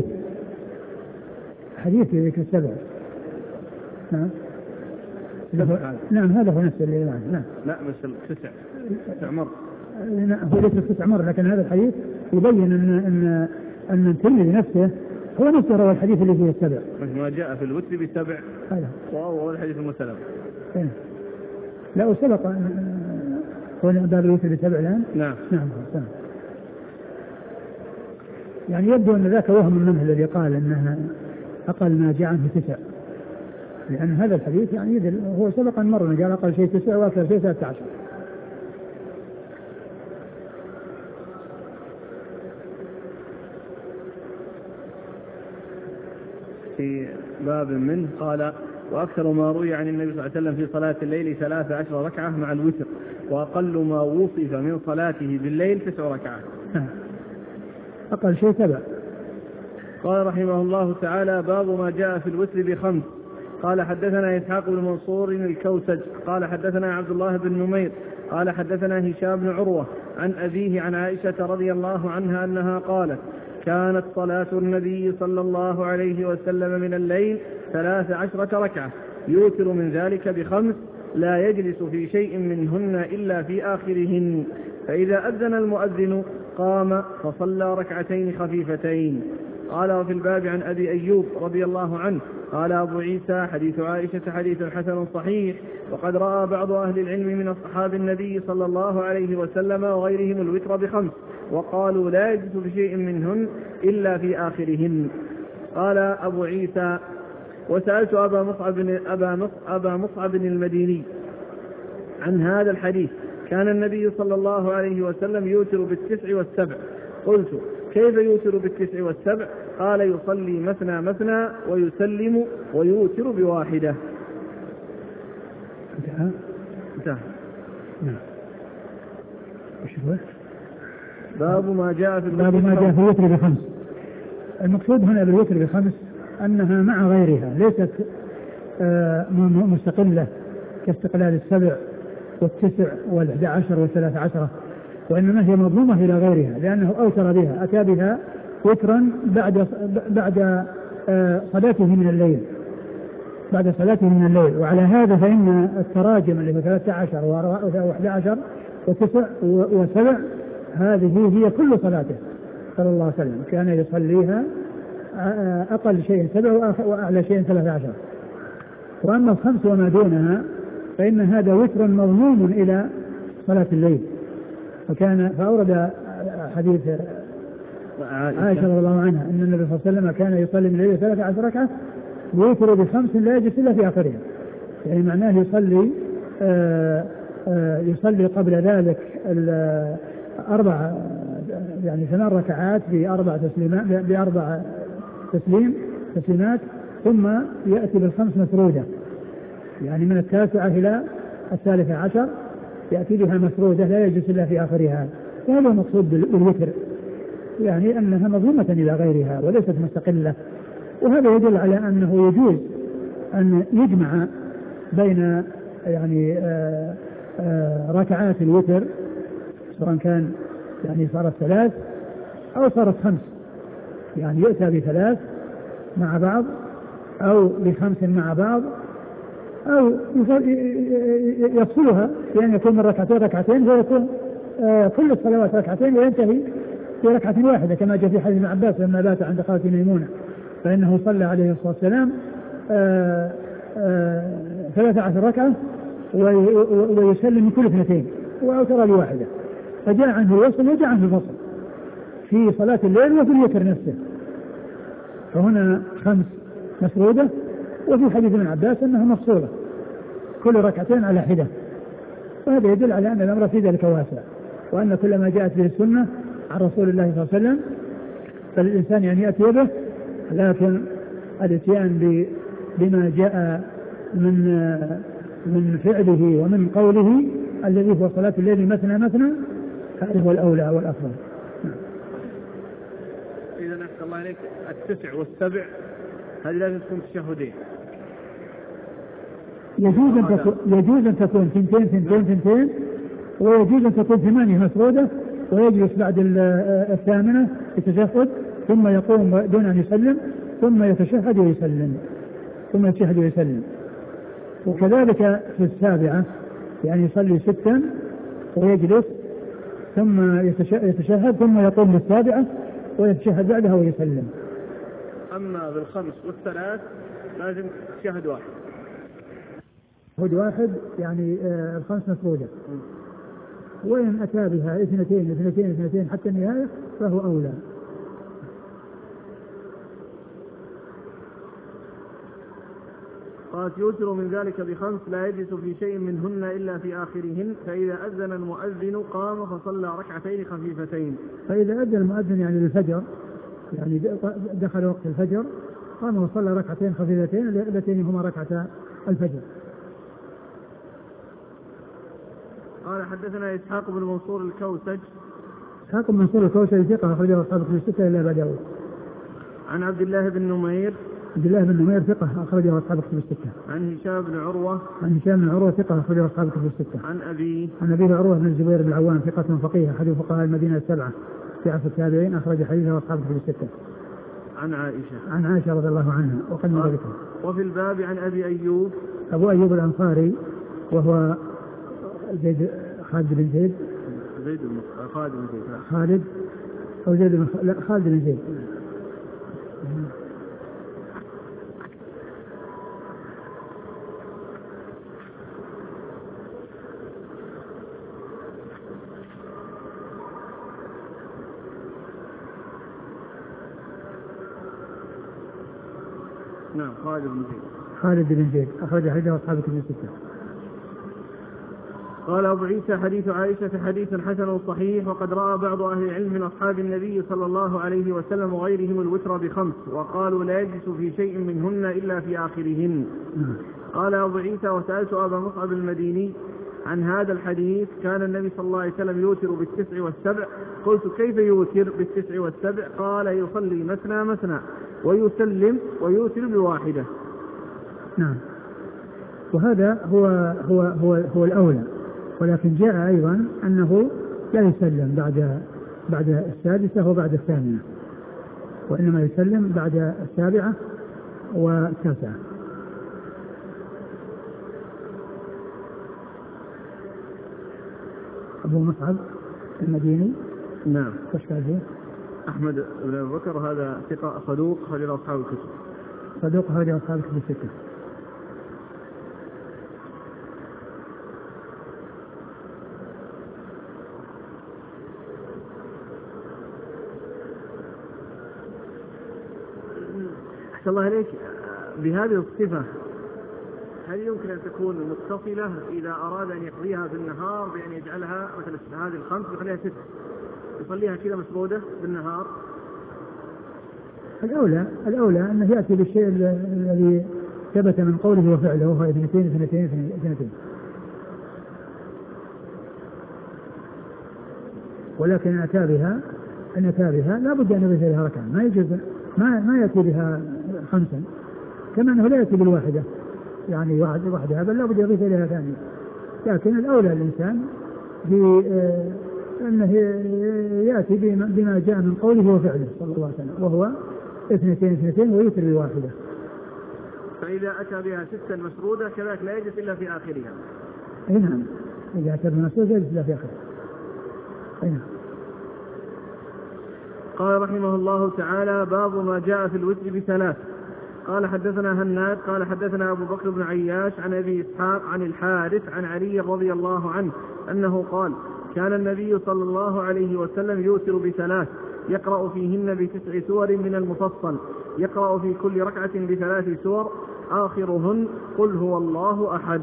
حديث ذكر السبع نعم نعم هذا هو نفس اللي يعني نعم لا بس التسع تسع مر نعم هو ليس التسع مر لكن هذا الحديث يبين ان ان ان الترمذي نفسه هو نفسه روى الحديث اللي فيه السبع ما جاء في الوتر بسبع هذا وهو الحديث المسلم لا وسبق هو باب الوتر بسبع الآن نعم نعم نعم يعني يبدو أن ذاك وهم منه الذي قال أنها أقل ما جاء عنه تسع لأن هذا الحديث يعني يدل هو سبقا مرة قال أقل شيء تسع وأكثر شيء ثلاثة عشر. في باب منه قال وأكثر ما روي عن النبي صلى الله عليه وسلم في صلاة الليل ثلاث عشر ركعة مع الوتر وأقل ما وصف من صلاته بالليل تسع ركعات أقل شيء سبع. قال رحمه الله تعالى باب ما جاء في الوتر بخمس. قال حدثنا إسحاق بن منصور الكوسج قال حدثنا عبد الله بن نمير قال حدثنا هشام بن عروة عن أبيه عن عائشة رضي الله عنها أنها قالت كانت صلاة النبي صلى الله عليه وسلم من الليل ثلاث عشرة ركعة يوتر من ذلك بخمس لا يجلس في شيء منهن إلا في آخرهن فإذا أذن المؤذن قام فصلى ركعتين خفيفتين. قال وفي الباب عن أبي أيوب رضي الله عنه قال أبو عيسى حديث عائشة حديث حسن صحيح وقد رأى بعض أهل العلم من أصحاب النبي صلى الله عليه وسلم وغيرهم الوتر بخمس وقالوا لا يجلس بشيء منهن إلا في آخرهن. قال أبو عيسى وسألت أبا مصعب أبا مصعب, أبا مصعب المديني عن هذا الحديث كان النبي صلى الله عليه وسلم يوتر بالتسع والسبع قلت كيف يوتر بالتسع والسبع؟ قال يصلي مثنى مثنى ويسلم ويوتر بواحدة. انتهى انتهى نعم. وش هو؟ باب ما جاء في باب ما جاء في الوتر بخمس. المقصود هنا بالوتر بخمس أنها مع غيرها ليست مستقلة كاستقلال السبع والتسع والأحد عشر والثلاث عشرة وإنما هي مضمومة إلى غيرها لأنه أوتر بها أتى بها وترا بعد بعد صلاته من الليل بعد صلاته من الليل. وعلى هذا فإن التراجم اللي هو ثلاثة عشر وأحد عشر وتسع وسبع هذه هي كل صلاته صلى الله عليه وسلم، كان يصليها أقل شيء سبع وأعلى شيء ثلاثة عشر. وأما الخمس وما دونها فإن هذا وتر مضموم إلى صلاة الليل. فكان فأورد حديث عائشة رضي الله عنها أن النبي صلى الله عليه وسلم كان يصلي من الليل ثلاثة عشر ركعة ويوتر بخمس لا يجلس إلا في آخرها، يعني معناه يصلي آآ آآ يصلي قبل ذلك أربع يعني ثمان ركعات بأربع تسليمات بأربع تسليم تسليمات ثم يأتي بالخمس مسرودة، يعني من التاسعة إلى الثالثة عشر يأتي بها مسرودة لا يجلس إلا في آخرها. وهذا المقصود بالوتر، يعني أنها مضمومة إلى غيرها وليست مستقلة. وهذا يدل على أنه يجوز أن يجمع بين يعني آآ آآ ركعات الوتر سواء كان يعني صارت ثلاث أو صارت خمس، يعني يؤتى بثلاث مع بعض أو بخمس مع بعض أو يفصلها بأن يكون من ركعتين ركعتين ويكون كل الصلوات ركعتين وينتهي في ركعة واحدة كما جاء في حديث ابن عباس لما بات عند خالته ميمونة فإنه صلى عليه الصلاة والسلام ثلاثة عشر ركعة ويسلم من كل اثنتين وأوتر بواحدة، فجاء عنه الوصل وجاء عنه الفصل في صلاة الليل وفي الوتر نفسه. فهنا خمس مسرودة وفي حديث ابن عباس أنها مفصولة كل ركعتين على حدة. وهذا يدل على أن الأمر في ذلك واسع، وأن كل ما جاءت به السنة عن رسول الله صلى الله عليه وسلم فالإنسان يعني يأتي به، لكن الاتيان بما جاء من من فعله ومن قوله الذي هو صلاة الليل مثنى مثنى هذا هو الأولى والأفضل. إذا أحسن الله عليك التسع والسبع هذه لازم تكون تشهدين. يجوز أن تكون يجوز أن تكون ثنتين ثنتين ثنتين ويجوز أن تكون ثمانية مسرودة ويجلس بعد الثامنة يتشهد ثم يقوم دون أن يسلم ثم يتشهد ويسلم ثم يتشهد ويسلم. وكذلك في السابعة يعني يصلي ستا ويجلس ثم يتشهد ثم يقوم للسابعة ويتشهد بعدها ويسلم. أما بالخمس والثلاث لازم تشهد واحد تشهد واحد يعني آه الخمس مفروضة، وإن أتى بها اثنتين اثنتين اثنتين حتى النهاية فهو أولى. قالت يوتر من ذلك بخمس لا يجلس في شيء منهن إلا في آخرهن، فإذا أذن المؤذن قام فصلى ركعتين خفيفتين. فإذا أذن المؤذن يعني للفجر يعني دخل وقت الفجر قام وصلى ركعتين خفيفتين اللتين هما ركعتا الفجر. قال حدثنا إسحاق بن منصور الكوسج. إسحاق بن منصور الكوسج ثقة أخرجه أصحاب الكتب الستة إلا أبا داود. عن عبد الله بن نمير. عبد الله بن نمير ثقة أخرجه أصحاب الكتب الستة. عن هشام بن عروة. عن هشام بن عروة ثقة أخرجه أصحاب الكتب الستة. عن أبي. عن أبي عروة بن الزبير بن العوام ثقة فقيه أحد فقهاء المدينة السبعة في عصر التابعين أخرج حديثه أصحاب الكتب الستة. عن عائشة. عن عائشة رضي الله عنها وقد مر ذكره. وفي الباب عن أبي أيوب. أبو أيوب الأنصاري وهو زيد خالد بن زيد. زيد بن خالد بن زيد. خالد أو زيد بن لا خالد بن زيد. نعم خالد بن زيد. خالد بن زيد أخرج حديثه أصحاب الكتب الستة. قال أبو عيسى حديث عائشة حديث حسن صحيح، وقد رأى بعض أهل العلم من أصحاب النبي صلى الله عليه وسلم وغيرهم الوتر بخمس، وقالوا لا يجلس في شيء منهن إلا في آخرهن. قال أبو عيسى وسألت أبا مصعب المديني عن هذا الحديث، كان النبي صلى الله عليه وسلم يوتر بالتسع والسبع، قلت كيف يوتر بالتسع والسبع؟ قال يصلي مثنى مثنى ويسلم ويوتر بواحدة. نعم، وهذا هو هو هو هو الأولى، ولكن جاء أيضا أنه لا يسلم بعد بعد السادسة وبعد الثامنة، وإنما يسلم بعد السابعة والتاسعة. أبو مصعب المديني. نعم. وش قال فيه؟ أحمد بن أبي بكر هذا ثقة صدوق خرج أصحاب الكتب. صدوق خرج أصحاب الكتب الستة. أحسن الله إليك. بهذه الصفة هل يمكن أن تكون متصلة إذا أراد أن يقضيها في النهار بأن يجعلها مثلا هذه الخمس يخليها ست يصليها كذا مسرودة بالنهار؟ الأولى الأولى أنه يأتي بالشيء الذي ثبت من قوله وفعله وهو اثنتين اثنتين اثنتين، ولكن أتى بها أن أتى بها لا بد أن يضيف لها ركعة، ما يجوز ما ما يأتي بها خمسا، كما أنه لا يأتي بالواحدة يعني واحد وحدها، بل لا بد يضيف لها ثانية. لكن الأولى الإنسان بأنه يأتي بما جاء من قوله وفعله صلى الله عليه وسلم، وهو اثنتين اثنتين ويتر بواحدة. فإذا أتى بها ستا مسرودة كذلك لا يجلس إلا في آخرها. أي نعم، إذا أتى بها مسرودة يجلس إلا في آخرها. أي نعم. قال رحمه الله تعالى: باب ما جاء في الوتر بثلاث. قال حدثنا هناد قال حدثنا أبو بكر بن عياش عن أبي إسحاق عن الحارث عن علي رضي الله عنه أنه قال: كان النبي صلى الله عليه وسلم يوتر بثلاث يقرأ فيهن بتسع سور من المفصل، يقرأ في كل ركعة بثلاث سور آخرهن قل هو الله أحد.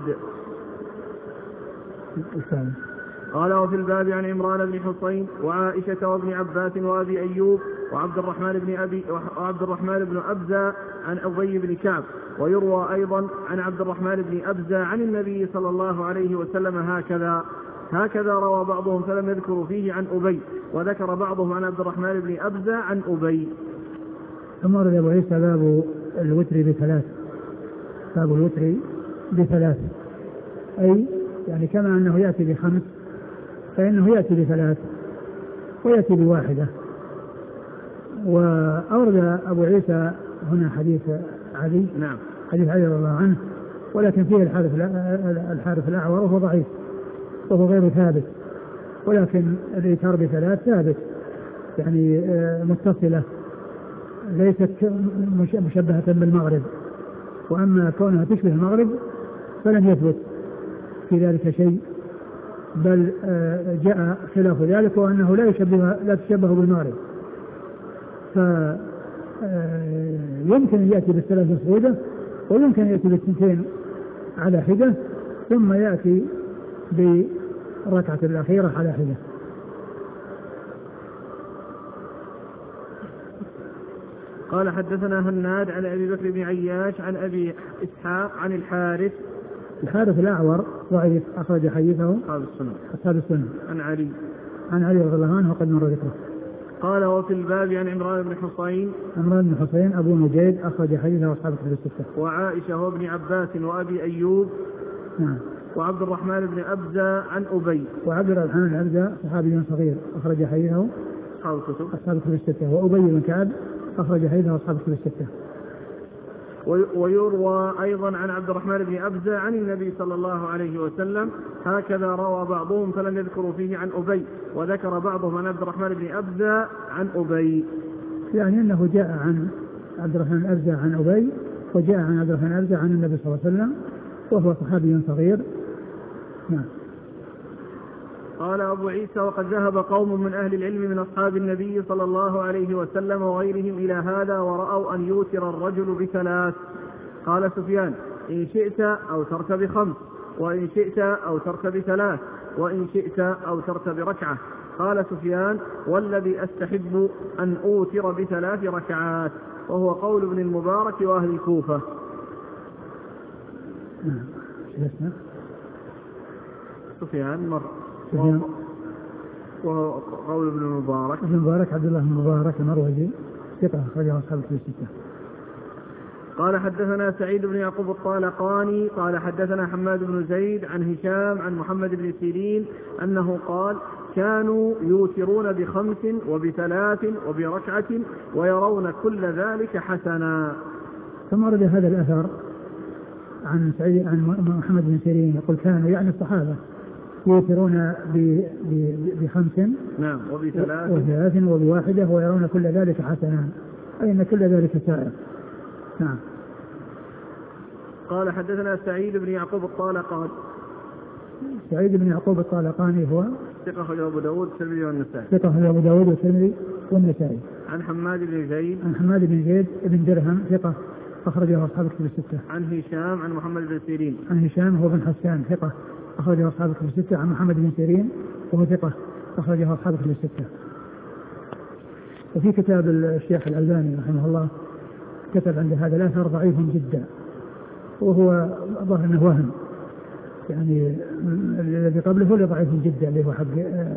قال: وفي الباب عن عمران بن حصين وعائشة وابن عباس وأبي أيوب وعبد الرحمن بن أبي وعبد الرحمن بن أبزة عن أبي بن كعب. ويروى أيضا عن عبد الرحمن بن أبزة عن النبي صلى الله عليه وسلم هكذا هكذا روى بعضهم فلم يذكروا فيه عن أبي، وذكر بعضهم عن عبد الرحمن بن أبزة عن أبي. ثم ورد أبو عيسى باب الوتر بثلاث. باب الوتر بثلاث أي يعني كما أنه يأتي بخمس فإنه يأتي بثلاث ويأتي بواحدة. وأورد أبو عيسى هنا حديث علي. نعم. حديث علي رضي الله عنه، ولكن فيه الحارث الحارث الأعور وهو ضعيف وهو غير ثابت، ولكن الإيتار بثلاث ثابت يعني متصلة ليست مشبهة بالمغرب، وأما كونها تشبه المغرب فلم يثبت في ذلك شيء، بل جاء خلاف ذلك وأنه لا يشبه لا تشبه بالمغرب. فيمكن أن يأتي بالثلاث مسعودة ويمكن أن يأتي بالثنتين على حدة ثم يأتي بركعة الأخيرة على حدة. قال حدثنا هناد عن أبي بكر بن عياش عن أبي إسحاق عن الحارث. الحارث الأعور ضعيف أخرج حديثه أصحاب السنة. أصحاب السنة. عن علي عن علي رضي الله عنه وقد مر ذكره. قال: وفي الباب عن عمران بن حصين. عمران بن حصين أبو نجيد أخرج حديثه أصحاب الكتب الستة. وعائشة وابن عباس وأبي أيوب. نعم. وعبد الرحمن بن أبزة عن أبي. وعبد الرحمن بن أبزة صحابي صغير أخرج حديثه أصحاب الكتب أصحاب الكتب الستة. وأبي بن كعب أخرج حديثه أصحاب الكتب الستة. ويروى أيضا عن عبد الرحمن بن أبزة عن النبي صلى الله عليه وسلم هكذا روى بعضهم فلم يذكروا فيه عن أبي، وذكر بعضهم عن عبد الرحمن بن أبزة عن أبي. يعني أنه جاء عن عبد الرحمن بن أبزة عن أبي، وجاء عن عبد الرحمن بن أبزة عن النبي صلى الله عليه وسلم وهو صحابي صغير. نعم. قال أبو عيسى: وقد ذهب قوم من أهل العلم من أصحاب النبي صلى الله عليه وسلم وغيرهم إلى هذا ورأوا أن يوتر الرجل بثلاث. قال سفيان: إن شئت أوترت بخمس، وإن شئت أوترت بثلاث، وإن شئت أوترت بركعة. قال سفيان: والذي أستحب أن أوتر بثلاث ركعات، وهو قول ابن المبارك وأهل الكوفة. نعم. سفيان مر سفيان وهو قول ابن المبارك. ابن المبارك عبد الله بن المبارك المروزي ثقة أخرجه أصحاب الكتب الستة. قال حدثنا سعيد بن يعقوب الطالقاني قال حدثنا حماد بن زيد عن هشام عن محمد بن سيرين أنه قال كانوا يوترون بخمس وبثلاث وبركعة ويرون كل ذلك حسنا. ثم ورد هذا الأثر عن سعيد عن محمد بن سيرين يقول كانوا يعني الصحابة يوترون بخمس نعم وبثلاث وثلاث وبواحدة ويرون كل ذلك حسنا، أي أن كل ذلك سائر. نعم. قال حدثنا سعيد بن يعقوب الطالقاني سعيد بن يعقوب الطالقاني هو ثقة أخرجه أبو داود والترمذي والنسائي ثقة أخرجه أبو داود والترمذي والنسائي عن حماد بن زيد عن حماد بن زيد بن درهم ثقة أخرجه أصحاب الكتب الستة عن هشام عن محمد بن سيرين عن هشام هو بن حسان ثقة أخرجه أصحاب الكتب الستة عن محمد بن سيرين وهو ثقة أخرجه أصحاب الكتب الستة. وفي كتاب الشيخ الألباني رحمه الله كتب عند هذا الأثر ضعيف جدا، وهو ظاهر أنه وهم، يعني الذي قبله هو ضعيف جدا اللي هو حق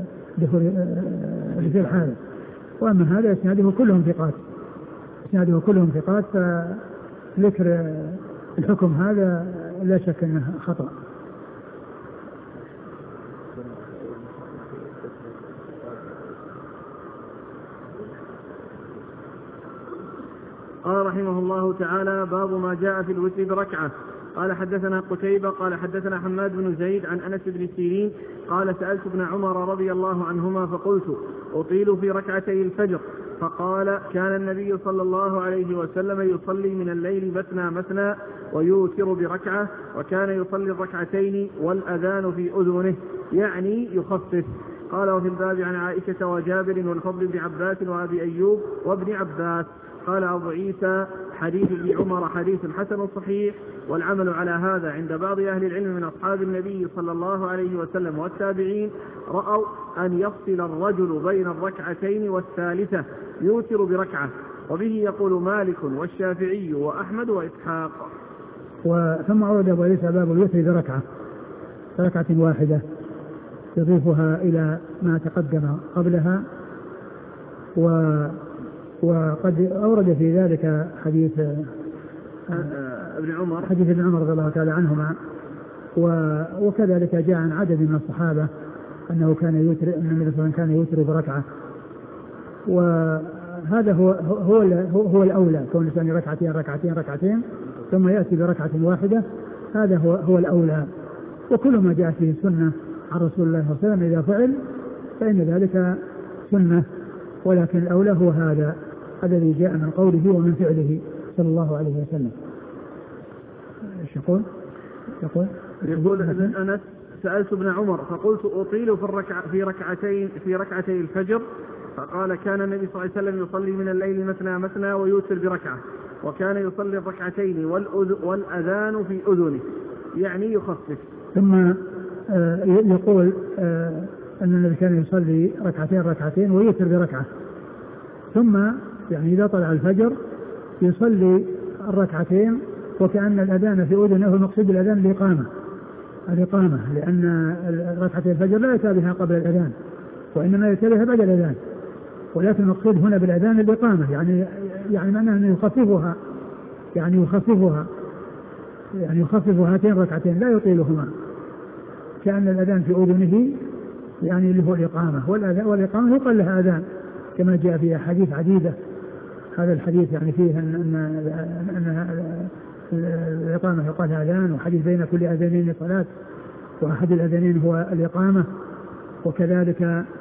اللي في الحالة، وأما هذا إسناده كلهم ثقات إسناده كلهم ثقات فذكر الحكم هذا لا شك أنه خطأ. قال رحمه الله تعالى باب ما جاء في الوتر بركعة. قال حدثنا قتيبة قال حدثنا حماد بن زيد عن أنس بن سيرين قال سألت ابن عمر رضي الله عنهما فقلت أطيل في ركعتي الفجر، فقال كان النبي صلى الله عليه وسلم يصلي من الليل مثنى مثنى ويوتر بركعة، وكان يصلي الركعتين والأذان في أذنه يعني يخفف. قال وفي الباب عن عائشة وجابر والفضل بن عباس وأبي أيوب وابن عباس. قال أبو عيسى حديث ابن عمر حديث حسن صحيح، والعمل على هذا عند بعض أهل العلم من أصحاب النبي صلى الله عليه وسلم والتابعين رأوا أن يفصل الرجل بين الركعتين والثالثة يوتر بركعة، وبه يقول مالك والشافعي وأحمد وإسحاق. وثم عود أبو عيسى باب الوتر بركعة ركعة واحدة يضيفها إلى ما تقدم قبلها، و وقد أورد في ذلك حديث ابن عمر حديث ابن عمر رضي الله تعالى عنهما، وكذلك جاء عن عدد من الصحابة أنه كان يوتر أن النبي صلى الله عليه وسلم كان يوتر بركعة، وهذا هو هو هو الأولى، كون الإنسان ركعتين ركعتين ركعتين ثم يأتي بركعة واحدة، هذا هو هو الأولى. وكل ما جاء فيه سنة عن رسول الله صلى الله عليه وسلم إذا فعل فإن ذلك سنة، ولكن الأولى هو هذا الذي جاء من قوله ومن فعله صلى الله عليه وسلم. ايش يقول؟ يقول يقول ابن أنس سألت ابن عمر فقلت أطيل في الركعة في ركعتين في ركعتي الفجر، فقال كان النبي صلى الله عليه وسلم يصلي من الليل مثنى مثنى ويوتر بركعة، وكان يصلي الركعتين والأذان في أذنه يعني يخفف. ثم يقول أن النبي كان يصلي ركعتين ركعتين ويوتر بركعة، ثم يعني إذا طلع الفجر يصلي الركعتين وكأن الأذان في أذنه، المقصود الأذان الإقامة الإقامة لأن ركعتين الفجر لا يأتي بها قبل الأذان وإنما يأتي بها بعد الأذان، ولكن المقصود هنا بالأذان الإقامة، يعني يعني معناه أنه يخففها يعني يخففها يعني يخفف هاتين ركعتين لا يطيلهما، كأن الأذان في أذنه يعني اللي هو الإقامة، والإقامة يقال لها أذان كما جاء في أحاديث عديدة. هذا الحديث يعني فيه أن, أن, أن الإقامة يقال لها أذان، وحديث بين كل أذانين صلاة، وأحد الأذانين هو الإقامة، وكذلك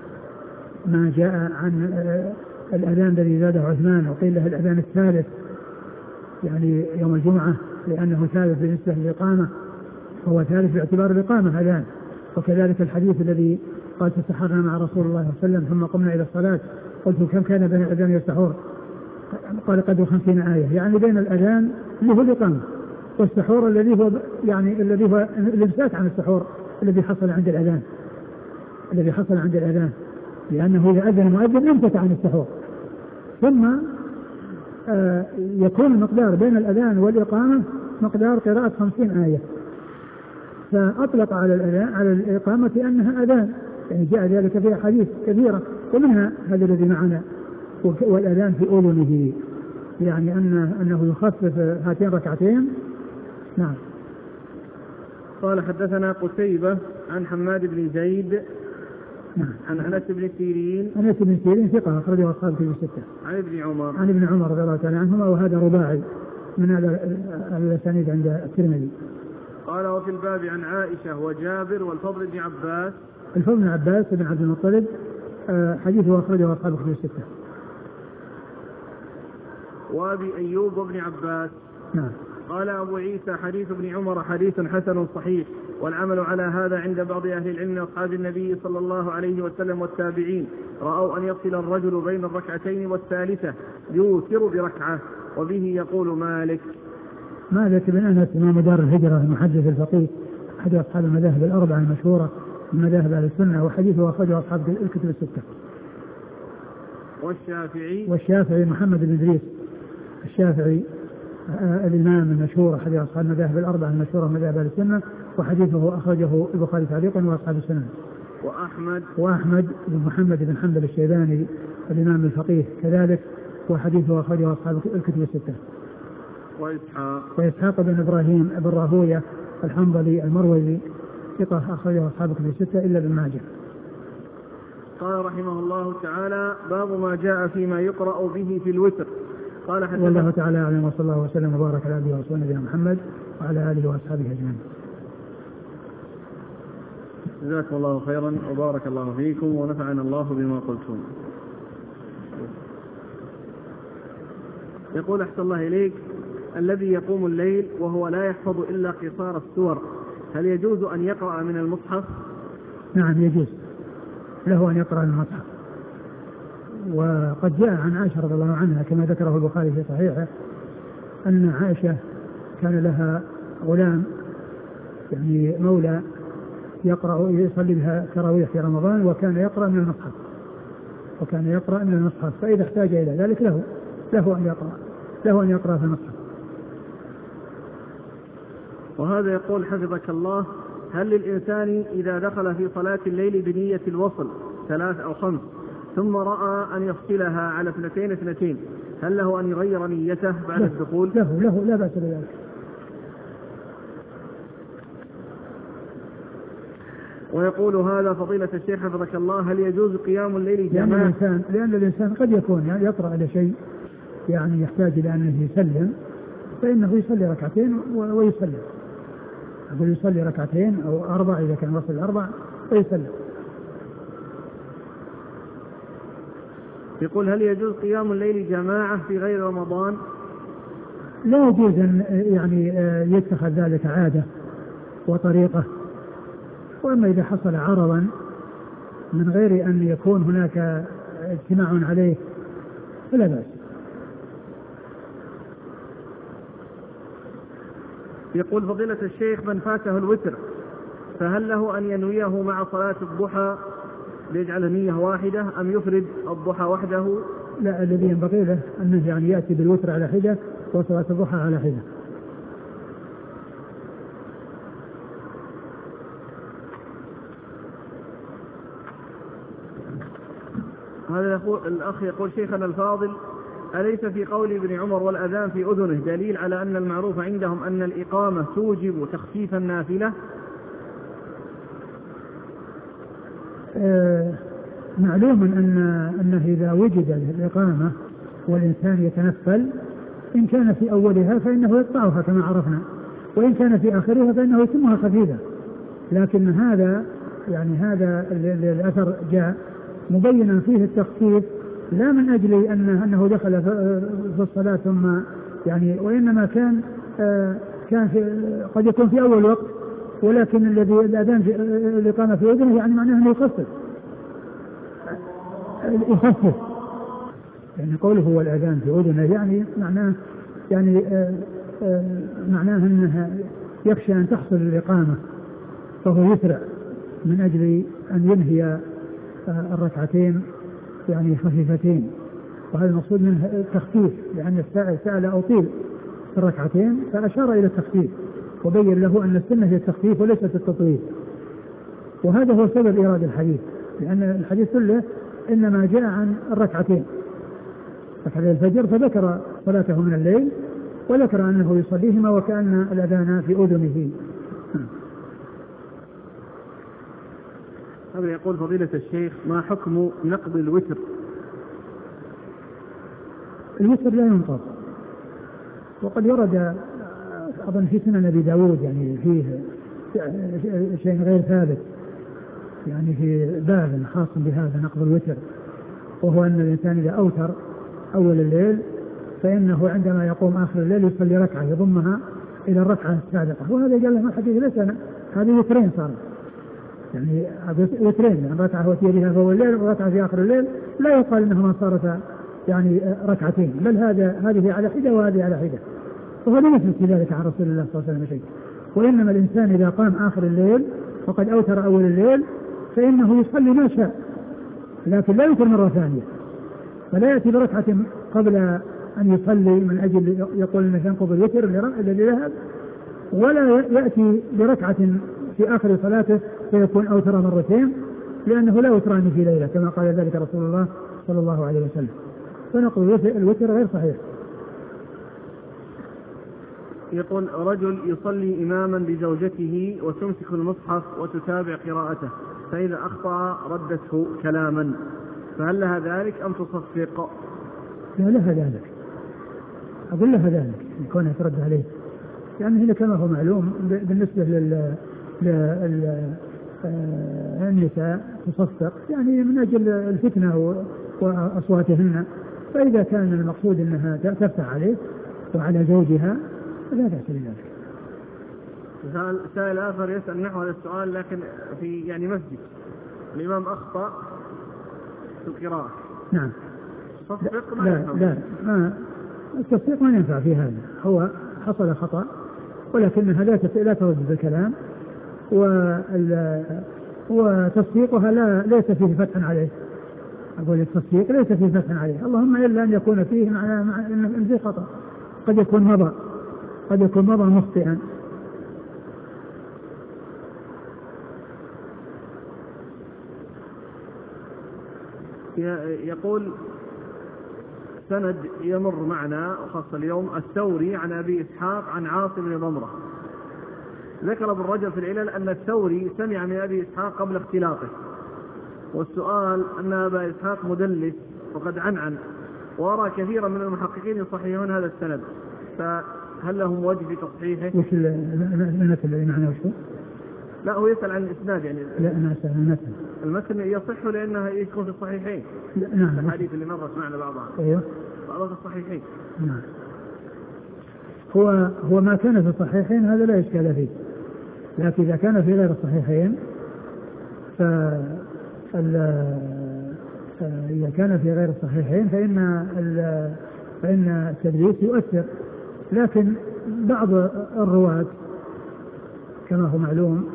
ما جاء عن الأذان الذي زاده عثمان وقيل له الأذان الثالث يعني يوم الجمعة لأنه ثالث بالنسبة للإقامة، هو ثالث باعتبار الإقامة أذان. وكذلك الحديث الذي قال تسحرنا مع رسول الله صلى الله عليه وسلم ثم قمنا إلى الصلاة، قلت كم كان بين الأذان والسحور؟ قال قدر خمسين آية، يعني بين الأذان اللي هو الإقامة والسحور الذي هو يعني الذي هو الإمساك عن السحور الذي حصل عند الأذان الذي حصل عند الأذان لأنه إذا أذن المؤذن أمسك عن السحور. ثم آه يكون المقدار بين الأذان والإقامة مقدار قراءة خمسين آية، فأطلق على الأذان على الإقامة أنها أذان، يعني جاء ذلك في أحاديث كثيرة ومنها هذا الذي معنا والأذان في أذنه. يعني أنه, أنه يخفف هاتين ركعتين. نعم. قال حدثنا قتيبة عن حماد بن زيد نعم. عن أنس بن سيرين أنس بن سيرين ثقة أخرجه أصحاب كتب الستة. عن ابن عمر عن ابن عمر رضي الله تعالى عنهما، وهذا رباعي من الأسانيد عند الترمذي. قال وفي الباب عن عائشة وجابر والفضل بن عباس. الفضل بن عباس بن عبد المطلب حديثه أخرجه أصحاب كتب الستة. وأبي أيوب وابن عباس. نعم. قال أبو عيسى حديث ابن عمر حديث حسن صحيح، والعمل على هذا عند بعض أهل العلم من أصحاب النبي صلى الله عليه وسلم والتابعين، رأوا أن يفصل الرجل بين الركعتين والثالثة يوتر بركعة، وبه يقول مالك. مالك بن أنس إمام دار الهجرة المحدث الفقيه أحد أصحاب المذاهب الأربعة المشهورة من مذاهب أهل السنة، وحديثه أخرجه أصحاب الكتب الستة. والشافعي والشافعي محمد بن إدريس الشافعي آه الإمام المشهور أحد أصحاب المذاهب الأربعة المشهورة من مذاهب أهل السنة، وحديثه أخرجه البخاري تعليقا وأصحاب السنن. وأحمد وأحمد بن محمد بن حنبل الشيباني الإمام الفقيه كذلك، وحديثه أخرجه أصحاب الكتب الستة. وإسحاق وإسحاق بن إبراهيم بن راهوية الحنظلي المروزي ثقة أخرجه أصحاب الكتب الستة إلا ابن ماجه. قال رحمه الله تعالى: باب ما جاء فيما يقرأ به في الوتر. قال حدثنا والله تعالى أعلم، وصلى الله وسلم وبارك على عبده ورسوله نبينا محمد وعلى آله وأصحابه أجمعين. جزاكم الله خيرا وبارك الله فيكم ونفعنا الله بما قلتم. يقول أحسن الله إليك: الذي يقوم الليل وهو لا يحفظ إلا قصار السور، هل يجوز أن يقرأ من المصحف؟ نعم يجوز له أن يقرأ من المصحف. وقد جاء عن عائشة رضي الله عنها كما ذكره البخاري في صحيحه أن عائشة كان لها غلام يعني مولى يقرأ يصلي بها تراويح في رمضان، وكان يقرأ من المصحف وكان يقرأ من المصحف فإذا احتاج إلى ذلك له له أن يقرأ له أن يقرأ في المصحف. وهذا يقول حفظك الله: هل للإنسان إذا دخل في صلاة الليل بنية الوصل ثلاث أو خمس ثم رأى أن يفصلها على اثنتين اثنتين، هل له أن يغير نيته بعد له الدخول؟ له له لا بأس بذلك. ويقول هذا فضيلة الشيخ حفظك الله: هل يجوز قيام الليل لأن جماعة؟ الإنسان لأن الإنسان قد يكون يعني يطرأ على شيء يعني يحتاج إلى أنه يسلم، فإنه يصلي ركعتين ويسلم. أقول يصلي ركعتين أو أربع إذا كان وصل الأربع ويسلم. يقول: هل يجوز قيام الليل جماعة في غير رمضان؟ لا يجوز أن يعني يتخذ ذلك عادة وطريقة، وأما إذا حصل عرضا من غير أن يكون هناك اجتماع عليه فلا بأس. يقول فضيلة الشيخ: من فاته الوتر فهل له أن ينويه مع صلاة الضحى ليجعل نية واحدة أم يفرد الضحى وحده؟ لا، الذي ينبغي له أنه يعني يأتي بالوتر على حدة وصلاة الضحى على حدة. هذا الأخ يقول: شيخنا الفاضل، أليس في قول ابن عمر والأذان في أذنه دليل على أن المعروف عندهم أن الإقامة توجب تخفيف النافلة؟ آه معلوم أن أنه إذا وجد الإقامة والإنسان يتنفل إن كان في أولها فإنه يقطعها كما عرفنا، وإن كان في آخرها فإنه يتمها خفيفة. لكن هذا يعني هذا الأثر جاء مبينا فيه التخفيف لا من أجل أنه, أنه دخل في الصلاة ثم يعني، وإنما كان آه كان في قد يكون في أول وقت، ولكن الذي الأذان في الإقامة في أذنه يعني معناه أنه يخفف يخفف يعني قوله هو الأذان في أذنه يعني معناه يعني آه آه معناه أنه يخشى أن تحصل الإقامة فهو يسرع من أجل أن ينهي آه الركعتين يعني خفيفتين، وهذا المقصود منه التخفيف، لأن السائل سأل أطيل في الركعتين فأشار إلى التخفيف وبين له أن السنة هي التخفيف وليست التطويل. وهذا هو سبب إيراد الحديث، لأن الحديث كله إنما جاء عن الركعتين ركعتي الفجر، فذكر صلاته من الليل، وذكر أنه يصليهما وكأن الأذان في أذنه. هذا يقول فضيلة الشيخ: ما حكم نقض الوتر؟ الوتر لا ينقض، وقد ورد أظن في سنن أبي داود يعني فيه شيء غير ثابت، يعني في باب خاص بهذا نقض الوتر، وهو أن الإنسان إذا أوتر أول الليل فإنه عندما يقوم آخر الليل يصلي ركعة يضمها إلى الركعة السابقة، وهذا قال له الحديث ليس هذه وترين صار، يعني وترين، يعني ركعة هو بها في أول الليل وركعة في آخر الليل، لا يقال أنهما صارتا يعني ركعتين، بل هذا هذه على حدة وهذه على حدة، وهو لم يثبت في ذلك عن رسول الله صلى الله عليه وسلم شيء. وإنما الإنسان إذا قام آخر الليل وقد أوتر أول الليل فإنه يصلي ما شاء، لكن لا يوتر مرة ثانية، فلا يأتي بركعة قبل أن يصلي من أجل يقول أنه ينقض الوتر الذي ذهب، ولا يأتي بركعة في آخر صلاته فيكون أوتر مرتين، لأنه لا وتران في ليلة كما قال ذلك رسول الله صلى الله عليه وسلم. فنقض الوتر غير صحيح. يقول: رجل يصلي إماما بزوجته وتمسك المصحف وتتابع قراءته، فإذا أخطأ ردته كلاما، فهل لها ذلك أم تصفق؟ لا، لها ذلك، أقول لها ذلك يكونها ترد عليه، يعني هنا كما هو معلوم بالنسبة لل النساء تصفق يعني من أجل الفتنة وأصواتهن، فإذا كان المقصود أنها تفتح عليه وعلى زوجها فلا بأس بذلك. سائل آخر يسأل نحو هذا السؤال لكن في يعني مسجد الإمام أخطأ في القراءة. نعم. تصفق ما لا لا ما التصفيق ما ينفع في هذا، هو حصل خطأ ولكنها لا لا ترد بالكلام، وتصفيقها لا ليس فيه فتح عليه. أقول التصفيق ليس فيه فتح عليه، اللهم إلا أن يكون فيه مع مع إن فيه خطأ، قد يكون مضى قد يكون مضى مخطئا. يقول: سند يمر معنا وخاصة اليوم الثوري عن أبي إسحاق عن عاصم بن ضمرة، ذكر ابن رجب في العلل أن الثوري سمع من أبي إسحاق قبل اختلاطه، والسؤال أن أبا إسحاق مدلس وقد عنعن، وأرى كثيرا من المحققين يصححون هذا السند، فهل لهم وجه في تصحيحه؟ وش المثل الذي معناه وشو؟ لا هو يسأل عن الإسناد يعني. لا أنا أسأل عن المثل. المثل يصح لأنه يكون في الصحيحين. نعم. الحديث اللي مرت معنا بعضها. أيوه. بعضها في الصحيحين. نعم. هو هو ما كان في الصحيحين هذا لا إشكال فيه، لكن إذا كان في غير الصحيحين ف إذا كان في غير الصحيحين فإن فإن التدليس يؤثر، لكن بعض الرواة كما هو معلوم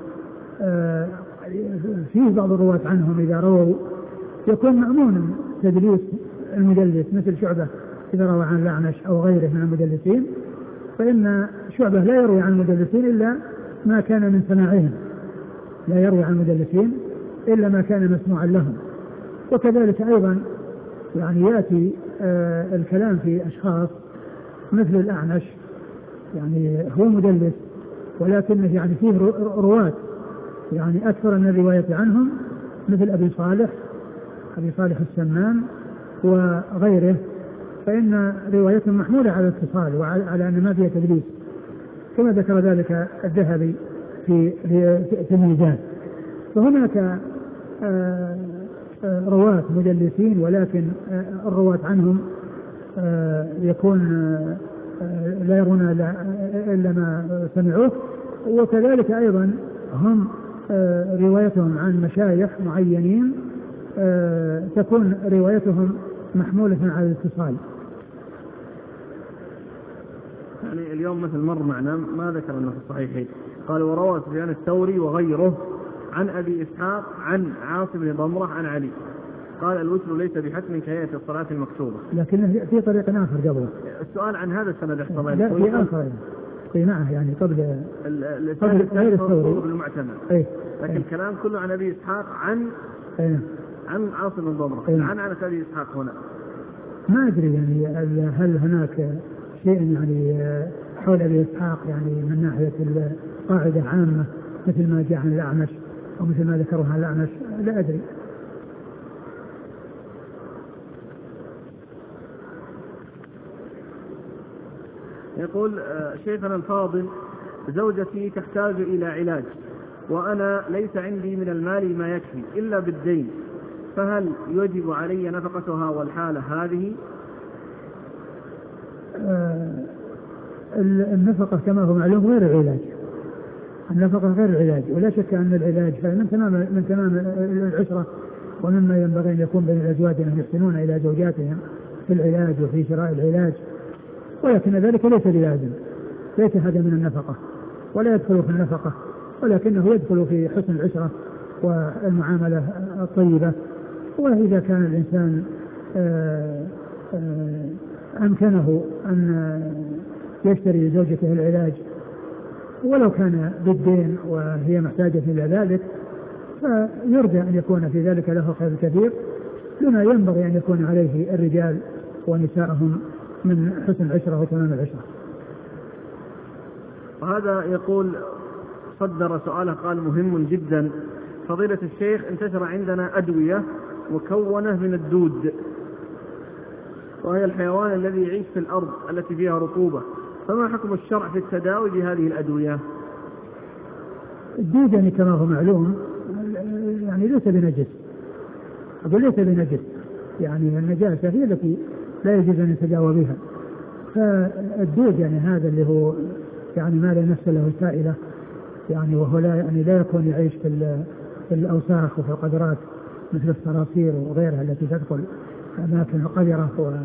فيه بعض الرواة عنهم إذا رووا يكون مأمون تدليس المدلس، مثل شعبة إذا روى عن الأعمش أو غيره من المدلسين، فإن شعبة لا يروي عن المدلسين إلا ما كان من سماعهم، لا يروي عن المدلسين إلا ما كان مسموعا لهم. وكذلك أيضا يعني يأتي آه الكلام في أشخاص مثل الأعمش، يعني هو مدلس ولكنه يعني فيه رواة يعني أكثر من الرواية عنهم، مثل أبي صالح أبي صالح السمان وغيره، فإن روايتهم محمولة على الاتصال وعلى أن ما فيها تدليس، كما ذكر ذلك الذهبي في في الميزان. فهناك آه رواة مدلسين ولكن الرواة عنهم يكون لا يرون إلا ما سمعوه، وكذلك أيضا هم روايتهم عن مشايخ معينين تكون روايتهم محمولة على الاتصال. يعني اليوم مثل مر معنا ما ذكر أنه في الصحيحين، قال: وروى سفيان الثوري وغيره عن أبي إسحاق عن عاصم بن ضمرة عن علي، قال: الوتر ليس بحتم كهيئة الصلاة المكتوبة. لكن في طريق آخر قبله. السؤال عن هذا السند احتمال. لا في آخر في معه يعني قبل قبل غير الثوري بالمعتمد. أي. لكن الكلام كله عن أبي إسحاق عن أي. عن عاصم بن ضمرة. أي. عن عن أبي إسحاق هنا. ما أدري يعني هل هناك شيء يعني حول أبي إسحاق يعني من ناحية القاعدة عامة مثل ما جاء عن الأعمش أو مثل ما ذكره عن الأعمش، لا أدري. يقول شيخنا الفاضل زوجتي تحتاج إلى علاج وأنا ليس عندي من المال ما يكفي إلا بالدين، فهل يجب علي نفقتها والحالة هذه؟ آه النفقة كما هو معلوم غير العلاج، النفقة غير العلاج، ولا شك أن العلاج من تمام من تمام العشرة ومما ينبغي أن يكون بين الأزواج أن يحسنون إلى زوجاتهم في العلاج وفي شراء العلاج، ولكن ذلك ليس بلازم، ليس هذا من النفقة ولا يدخل في النفقة، ولكنه يدخل في حسن العشرة والمعاملة الطيبة. وإذا كان الإنسان آآ آآ أمكنه أن يشتري لزوجته العلاج ولو كان بالدين وهي محتاجة إلى ذلك فيرجى أن يكون في ذلك له خير كثير لما ينبغي أن يكون عليه الرجال ونسائهم من حسن العشرة وتمام العشرة. وهذا يقول صدر سؤاله قال مهم جدا، فضيلة الشيخ انتشر عندنا أدوية مكونة من الدود وهي الحيوان الذي يعيش في الأرض التي فيها رطوبة، فما حكم الشرع في التداوي بهذه الأدوية؟ الدود يعني كما هو معلوم يعني ليس بنجس، أقول ليس بنجس، يعني النجاسة هي التي لا يجوز أن يتداوى بها، فالدود يعني هذا اللي هو يعني ما لا نفس له سائلة يعني وهو لا يعني لا يكون يعيش في في الأوساخ وفي القدرات مثل الصراصير وغيرها التي تدخل أماكن القذرة.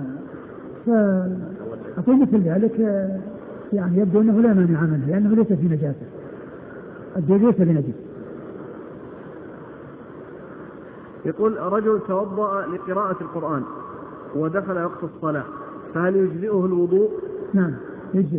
فأقول مثل ذلك يعني يبدو أنه لا مانع منه لأنه ليس في نجاسة، الدود ليس بنجس. يقول رجل توضأ لقراءة القرآن ودخل وقت الصلاة فهل يجزئه الوضوء؟ نعم يجزئ.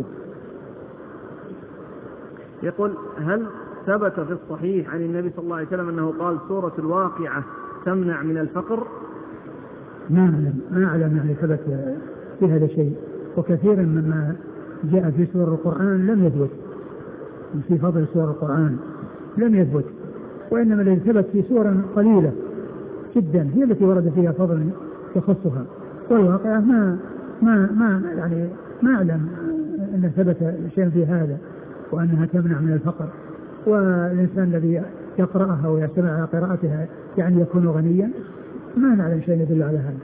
يقول هل ثبت في الصحيح عن النبي صلى الله عليه وسلم أنه قال سورة الواقعة تمنع من الفقر؟ ما أعلم ما أعلم يعني ثبت في هذا الشيء، وكثيرا مما جاء في سور القرآن لم يثبت في فضل سور القرآن لم يثبت، وإنما الذي ثبت في سور قليلة جدا هي التي ورد فيها فضل يخصها، والواقعة ما ما ما يعني ما أعلم أن ثبت شيء في هذا وأنها تمنع من الفقر، والإنسان الذي يقرأها ويستمع على قراءتها يعني يكون غنيا، ما نعلم شيء يدل على هذا.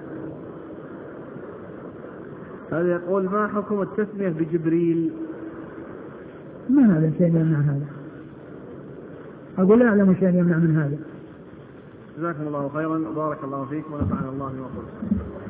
هذا يقول ما حكم التسمية بجبريل؟ ما نعلم شيء يمنع هذا، أقول لا أعلم شيء يمنع من هذا. جزاكم الله خيرا وبارك الله فيكم ونفعنا الله بما قلت.